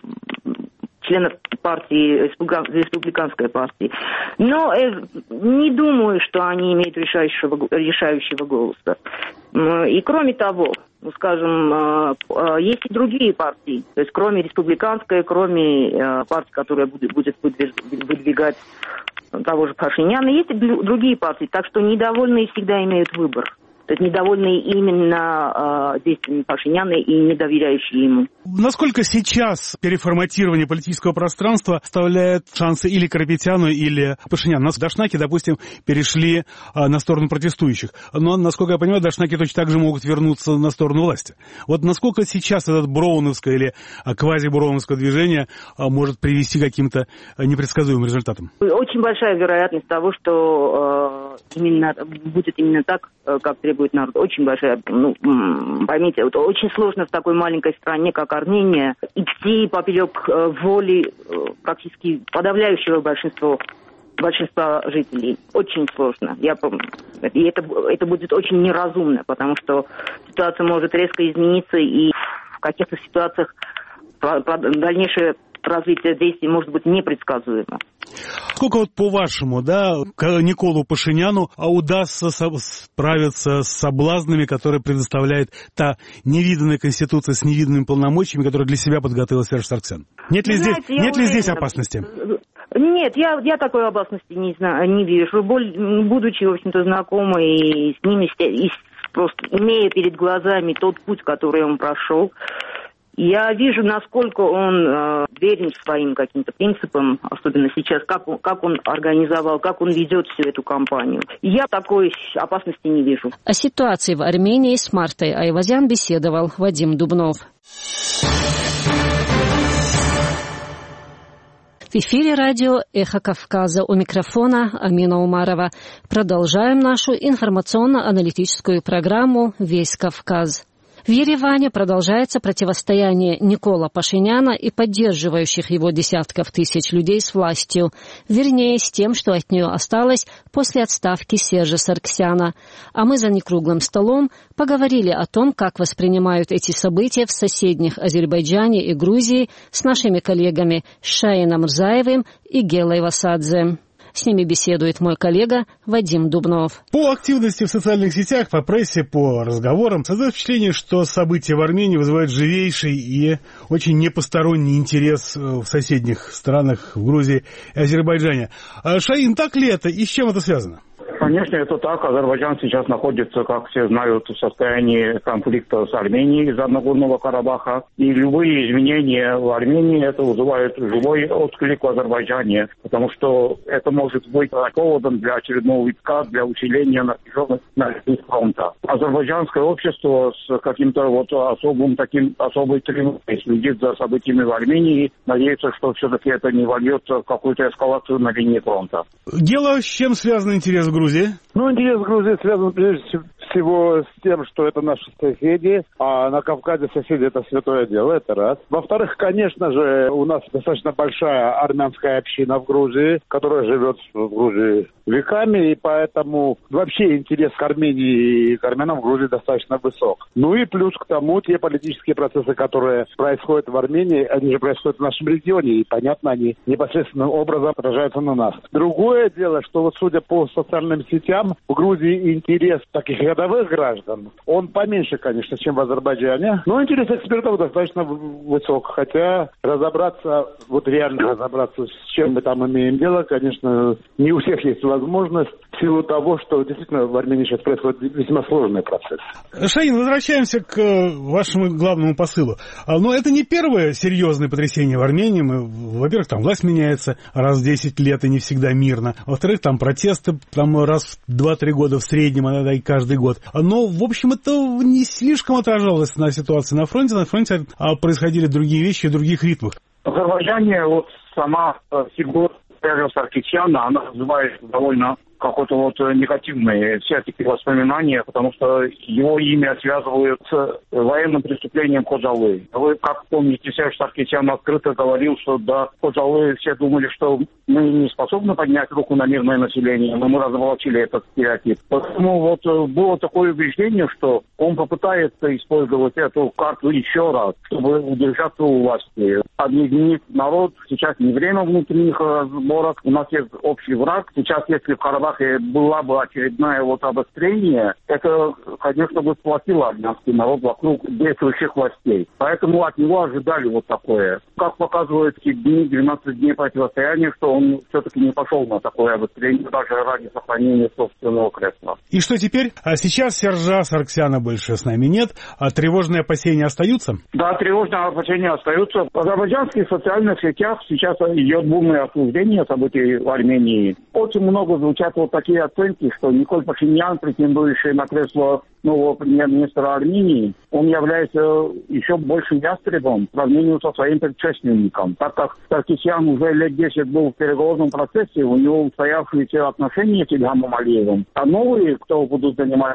Speaker 11: членов партии, республиканской партии. Но не думаю, что они имеют решающего голоса. И кроме того, скажем, есть и другие партии, то есть кроме республиканской, кроме партии, которая будет выдвигать того же Пашиняна, есть и другие партии, так что недовольные всегда имеют выбор. То есть недовольные именно действиями Пашиняна и не доверяющие ему.
Speaker 10: Насколько сейчас переформатирование политического пространства оставляет шансы или Карапетяну, или Пашиняну? Дашнаки, допустим, перешли на сторону протестующих. Но, насколько я понимаю, Дашнаки точно так же могут вернуться на сторону власти. Вот насколько сейчас это броуновское или квази-броуновское движение может привести к каким-то непредсказуемым результатам?
Speaker 11: Очень большая вероятность того, что будет именно так, как требует народ. Очень большая. Поймите, очень сложно в такой маленькой стране, как Армения, идти поперек воли практически подавляющего большинства жителей. Очень сложно. И это будет очень неразумно, потому что ситуация может резко измениться, и в каких-то ситуациях дальнейшее развитие действий может быть непредсказуемо.
Speaker 10: Сколько вот по-вашему, да, Николу Пашиняну удастся справиться с соблазнами, которые предоставляет та невиданная конституция с невиданными полномочиями, которую для себя подготовил Серж Саргсян? Нет ли здесь опасности?
Speaker 11: Нет, я такой опасности не вижу. Будучи, в общем-то, знакомой с ними, просто имея перед глазами тот путь, который он прошел, я вижу, насколько он верен своим каким-то принципам, особенно сейчас, как он организовал, как он ведет всю эту кампанию. Я такой опасности не вижу.
Speaker 1: О ситуации в Армении с Мартой Айвазян беседовал Вадим Дубнов. В эфире радио «Эхо Кавказа». У микрофона Амина Умарова. Продолжаем нашу информационно-аналитическую программу «Весь Кавказ». В Ереване продолжается противостояние Никола Пашиняна и поддерживающих его десятков тысяч людей с властью, вернее, с тем, что от нее осталось после отставки Сержа Саргсяна. А мы за некруглым столом поговорили о том, как воспринимают эти события в соседних Азербайджане и Грузии с нашими коллегами Шаином Рзаевым и Гелой Васадзе. С ними беседует мой коллега Вадим Дубнов.
Speaker 10: По активности в социальных сетях, по прессе, по разговорам создается впечатление, что события в Армении вызывают живейший и очень непосторонний интерес в соседних странах, в Грузии и Азербайджане. Шаин, так ли это и с чем это связано?
Speaker 12: Конечно, это так. Азербайджан сейчас находится, как все знают, в состоянии конфликта с Арменией из-за Нагорного Карабаха. И любые изменения в Армении это вызывает живой отклик в Азербайджане, потому что это может быть поводом для очередного витка, для усиления напряженности на линии фронта. Азербайджанское общество с каким-то особой тревогой следит за событиями в Армении и надеется, что все-таки это не вольется в какую-то эскалацию на линии фронта.
Speaker 10: Дело, с чем связан интерес в Грузии?
Speaker 13: Интерес в Грузии связан прежде всего с тем, что это наши соседи, а на Кавказе соседи это святое дело, это раз. Во-вторых, конечно же, у нас достаточно большая армянская община в Грузии, которая живет в Грузии веками, и поэтому вообще интерес к Армении и к армянам в Грузии достаточно высок. И плюс к тому, те политические процессы, которые происходят в Армении, они же происходят в нашем регионе, и, понятно, они непосредственным образом отражаются на нас. Другое дело, что судя по социальным сетям, в Грузии интерес таких рядовых граждан, он поменьше, конечно, чем в Азербайджане, но интерес экспертов достаточно высок, хотя реально разобраться, с чем мы там имеем дело, конечно, не у всех есть возможность, в силу того, что действительно в Армении сейчас происходит весьма сложный процесс.
Speaker 10: Шаин, возвращаемся к вашему главному посылу. Но это не первое серьезное потрясение в Армении. Во-первых, там власть меняется раз в 10 лет и не всегда мирно. Во-вторых, там протесты раз в 2-3 года в среднем, иногда и каждый год. Но, в общем, это не слишком отражалось на ситуации на фронте. На фронте происходили другие вещи в других ритмах.
Speaker 12: В Азербайджане сама фигура Саркисяна, она вызывает довольно какое-то негативные все-таки воспоминания, потому что его имя связывают с военным преступлением Ходжалы. Вы, как помните, Серж Саркисян открыто говорил, что до Ходжалы все думали, что мы не способны поднять руку на мирное население, но мы разоблачили этот стереотип. Поэтому было такое убеждение, что он попытается использовать эту карту еще раз, чтобы удержаться у власти. Объединить народ. Сейчас не время внутренних разборок, у нас есть общий враг. Сейчас, если в Карабахе была бы очередное обострение, это, конечно, бы сплотило армянский народ вокруг действующих властей. Поэтому от него ожидали такое. Как показывают эти дни, 12 дней противостояния, что он все-таки не пошел на такое обострение, даже ради сохранения собственного кресла.
Speaker 10: И что теперь? Сейчас Сержа Саркисяна больше с нами нет, а тревожные опасения остаются?
Speaker 12: Да, тревожные опасения остаются. В азербайджанских социальных сетях сейчас идет бурное обсуждение событий в Армении. Очень много звучат такие оценки, что Николь Пашинян, претендующий на кресло нового премьер-министра Армении, он является еще большим ястребом в сравнении со своим предшественником. Так как Саркисян уже лет 10 был в переговорном процессе, у него устоявшиеся отношения с Ильхамом Алиевым. А новые, кто будут занимать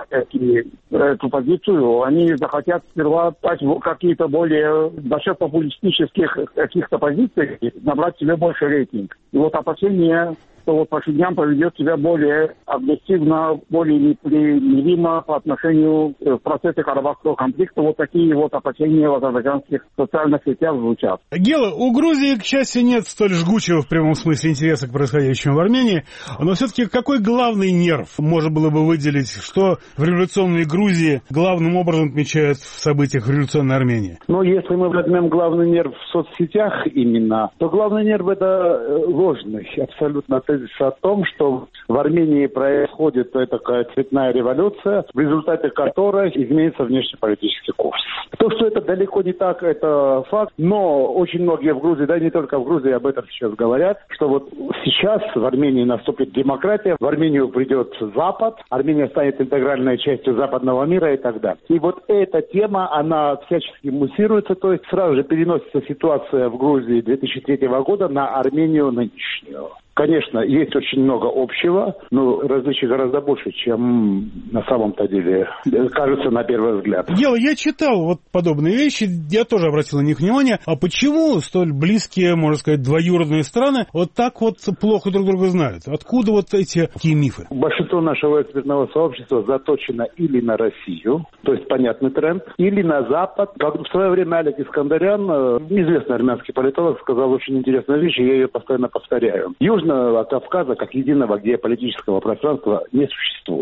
Speaker 12: эту позицию, они захотят сперва дать какие-то более даже популистических каких-то позиций, набрать себе больше рейтинг. И опасения, что Пашинян поведет себя более агрессивно, более непримиримо по отношению к процессу Карабахского конфликта. Такие опасения в азербайджанских социальных сетях звучат.
Speaker 10: Гела, у Грузии, к счастью, нет столь жгучего в прямом смысле интереса к происходящему в Армении, но все-таки какой главный нерв можно было бы выделить, что в революционной Грузии главным образом отмечают в событиях в революционной Армении?
Speaker 13: Если мы возьмем главный нерв в соцсетях именно, то главный нерв это ложный, абсолютно о том, что в Армении происходит такая цветная революция, в результате которой изменится внешнеполитический курс. То, что это далеко не так, это факт, но очень многие в Грузии, да не только в Грузии, об этом сейчас говорят, что сейчас в Армении наступит демократия, в Армению придет Запад, Армения станет интегральной частью западного мира и так далее. И эта тема, она всячески муссируется, то есть сразу же переносится ситуация в Грузии 2003 года на Армению нынешнюю. Конечно, есть очень много общего, но различий гораздо больше, чем на самом-то деле кажется на первый взгляд.
Speaker 10: Я читал подобные вещи, я тоже обратил на них внимание. А почему столь близкие, можно сказать, двоюродные страны так плохо друг друга знают? Откуда эти такие мифы?
Speaker 13: Большинство нашего экспертного сообщества заточено или на Россию, то есть понятный тренд, или на Запад. Как в свое время Олег Искандарян, известный армянский политолог, сказал очень интересную вещь, и я ее постоянно повторяю. Южного Кавказа как единого геополитического пространства не существует.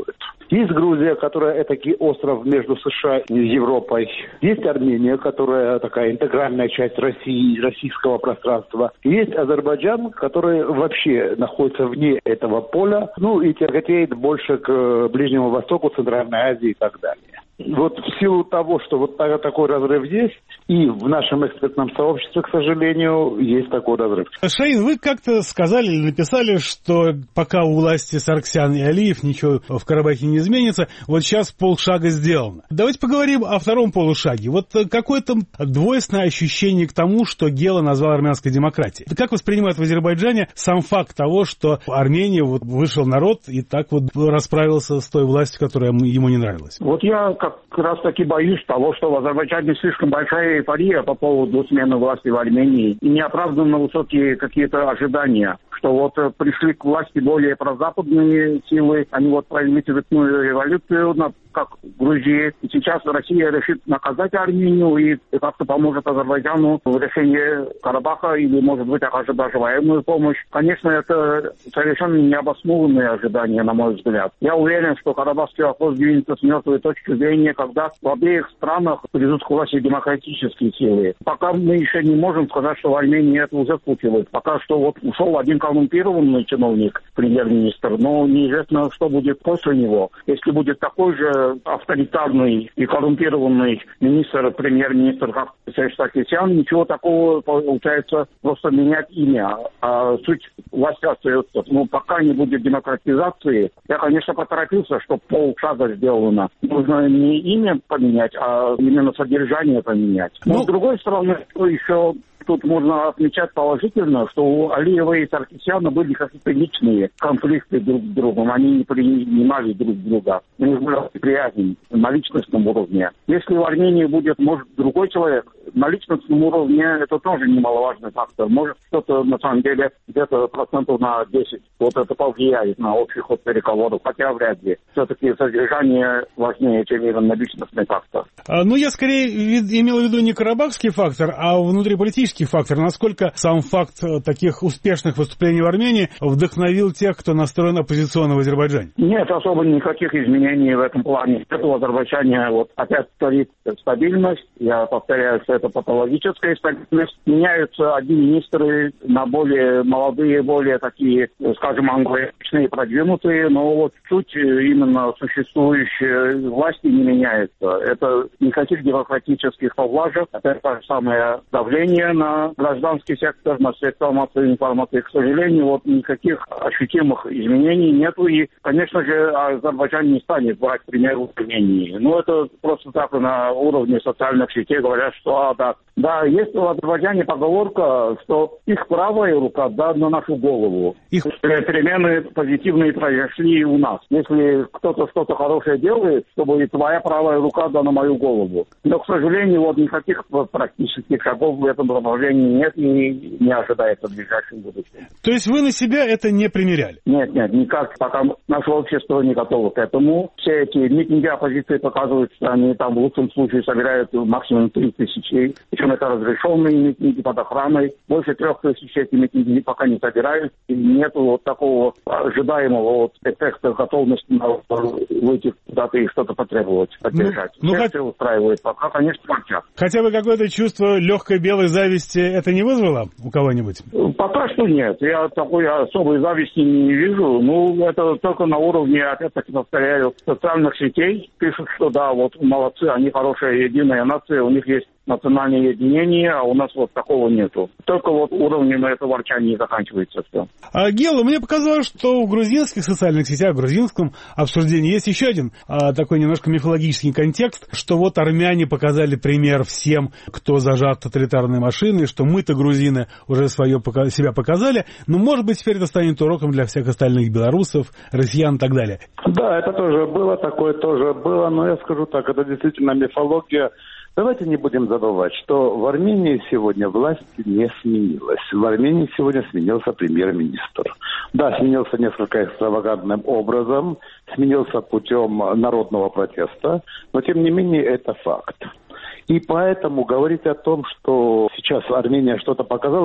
Speaker 13: Есть Грузия, которая этакий остров между США и Европой. Есть Армения, которая такая интегральная часть России, российского пространства. Есть Азербайджан, который вообще находится вне этого поля, ну и тяготеет больше к Ближнему Востоку, Центральной Азии и так далее. Вот в силу того, что вот такой разрыв есть, и в нашем экспертном сообществе, к сожалению, есть такой разрыв.
Speaker 10: Шаин, вы как-то сказали или написали, что пока у власти Сарксян и Алиев ничего в Карабахе не изменится, вот сейчас полшага сделано. Давайте поговорим о втором полушаге. Вот какое-то двойственное ощущение к тому, что Гела назвал армянской демократией. Как воспринимают в Азербайджане сам факт того, что в Армении вот вышел народ и так вот расправился с той властью, которая ему не нравилась?
Speaker 12: Вот я как раз таки боюсь того, что в Азербайджане слишком большая эйфория по поводу смены власти в Армении и неоправданно высокие какие-то ожидания, что вот пришли к власти более прозападные силы, они вот провели цветную революцию, как в Грузии. И сейчас Россия решит наказать Армению и как-то поможет Азербайджану в решении Карабаха или, может быть, окажет даже военную помощь. Конечно, это совершенно необоснованные ожидания, на мой взгляд. Я уверен, что карабахский вопрос двинется с мертвой точки зрения, когда в обеих странах придут к власти демократические силы. Пока мы еще не можем сказать, что в Армении это уже случилось. Пока что вот ушел один коррумпированный чиновник, премьер-министр, но неизвестно, что будет после него. Если будет такой же авторитарный и коррумпированный премьер-министр, как Саркисян, ничего такого, получается, просто менять имя. А суть власти остается. Но пока не будет демократизации, я, конечно, поторопился, что полшага сделано. Нужно не имя поменять, а именно содержание поменять. Но с другой стороны, еще тут можно отмечать положительно, что у Алиева и Саркисяна были какие-то личные конфликты друг с другом. Они не принимали друг друга. У них была приязнь на личностном уровне. Если в Армении будет, может, другой человек, на личностном уровне это тоже немаловажный фактор. Может, кто-то, на самом деле, где-то процентов на 10. Вот это повлияет на общий ход переговоров. Хотя вряд ли. Все-таки содержание важнее, чем именно личностный фактор.
Speaker 10: Ну, я скорее имел в виду не карабахский фактор, а внутриполитический фактор. Насколько сам факт таких успешных выступлений в Армении вдохновил тех, кто настроен оппозиционно в Азербайджане?
Speaker 12: Нет особо никаких изменений в этом плане. Это в Азербайджане вот опять царит стабильность. Я повторяю, что это патологическая стабильность. Меняются одни министры на более молодые, более такие, скажем, англоязычные, продвинутые, но вот суть именно существующей власти не меняется. Это никаких демократических поблажек, это то же самое давление на гражданский сектор, на сектор массовой информации. К сожалению, вот никаких ощутимых изменений нету. И, конечно же, Азербайджан не станет брать пример в Армении. Но это просто так на уровне социальных сетей говорят, что да, есть в Азербайджане поговорка, что их правая рука на нашу голову. Перемены позитивные произошли и у нас. Если кто-то что-то хорошее делает, чтобы и твоя правая рука на мою голову. Но, к сожалению, вот никаких практических шагов в этом направлении нет и не ожидается в ближайшем будущем.
Speaker 10: То есть вы на себя это не примеряли?
Speaker 12: Нет, никак. Пока наше общество не готово к этому. Все эти митинги оппозиции показывают, что они там в лучшем случае собирают максимум 3000. Причем это разрешенные митинги под охраной. Больше 3000 эти митинги пока не собирают. И нету вот такого ожидаемого вот эффекта готовности выйти куда-то и что-то потребовать, поддержать. Все устраивает. Пока, конечно, молчат.
Speaker 10: Хотя бы какое-то чувство легкой белой зависти это не вызвало у кого-нибудь?
Speaker 12: Пока что нет. Я такой особой зависти не вижу. Ну, это только на уровне, опять-таки, повторяю, социальных сетей. Пишут, что да, вот молодцы, они хорошая единая нация, у них есть национальное единение, а у нас вот такого нету. Только вот уровнем это ворчание заканчивается все.
Speaker 10: Гела, мне показалось, что в грузинских социальных сетях, в грузинском обсуждении есть еще один такой немножко мифологический контекст, что вот армяне показали пример всем, кто зажат тоталитарной машиной, что мы-то, грузины, уже себя показали, но, может быть, теперь это станет уроком для всех остальных белорусов, россиян и так далее.
Speaker 13: Да, это тоже было, такое тоже было, но я скажу так, это действительно мифология. Давайте не будем забывать, что в Армении сегодня власть не сменилась. В Армении сегодня сменился премьер-министр. Да, сменился несколько экстравагантным образом, сменился путем народного протеста, но тем не менее это факт. И поэтому говорить о том, что сейчас Армения что-то показала,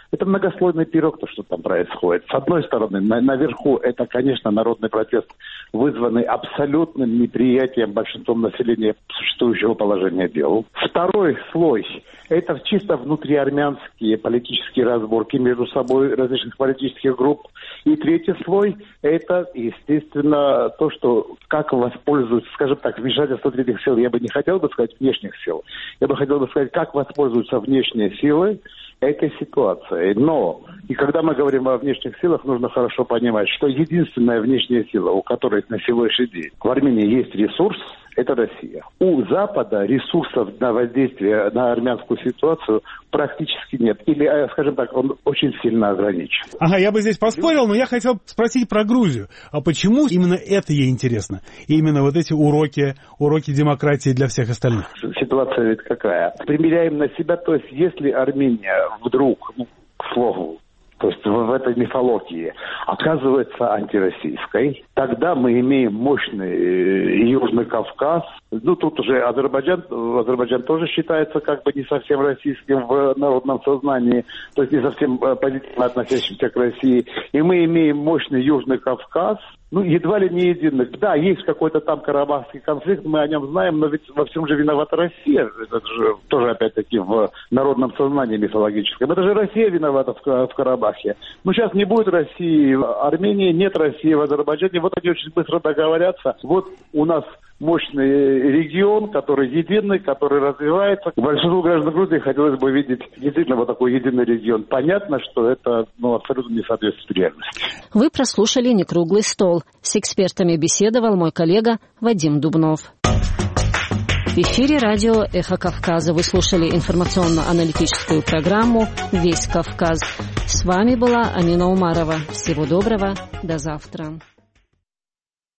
Speaker 13: Это многослойный пирог, то, что там происходит. С одной стороны, наверху это, конечно, народный протест, вызванный абсолютным неприятием большинством населения существующего положения дел. Второй слой – это чисто внутриармянские политические разборки между собой различных политических групп. И третий слой – это, естественно, то, что как воспользуются, скажем так, вмешательство третьих сил, я бы не хотел бы сказать внешних сил, я бы хотел бы сказать, как воспользуются внешние силы этой ситуацией. Но, и когда мы говорим о внешних силах, нужно хорошо понимать, что единственная внешняя сила, у которой на сегодняшний день в Армении есть ресурс, это Россия. У Запада ресурсов на воздействие на армянскую ситуацию практически нет. Или, скажем так, он очень сильно ограничен.
Speaker 10: Ага, я бы здесь поспорил, но я хотел спросить про Грузию. А почему именно это ей интересно? Именно вот эти уроки демократии для всех остальных?
Speaker 13: Ситуация ведь какая? Примеряем на себя, то есть если Армения вдруг, к слову, то есть в этой мифологии оказывается антироссийской, тогда мы имеем мощный Южный Кавказ. Ну, тут уже Азербайджан тоже считается как бы не совсем российским в народном сознании, то есть не совсем позитивно относящимся к России. И мы имеем мощный Южный Кавказ, ну, едва ли не единый. Да, есть какой-то там карабахский конфликт, мы о нем знаем, но ведь во всем же виновата Россия. Это же тоже, опять-таки, в народном сознании мифологическом. Это же Россия виновата в Карабахе. Ну, сейчас не будет России в Армении, нет России в Азербайджане. Вот они очень быстро договорятся. Вот у нас мощный регион, который единый, который развивается. Большинству граждан Грузии хотелось бы видеть действительно вот такой единый регион. Понятно, что это абсолютно не соответствует реальности.
Speaker 1: Вы прослушали «Некруглый стол». С экспертами беседовал мой коллега Вадим Дубнов. В эфире радио «Эхо Кавказа». Вы слушали информационно-аналитическую программу «Весь Кавказ». С вами была Амина Умарова. Всего доброго. До завтра.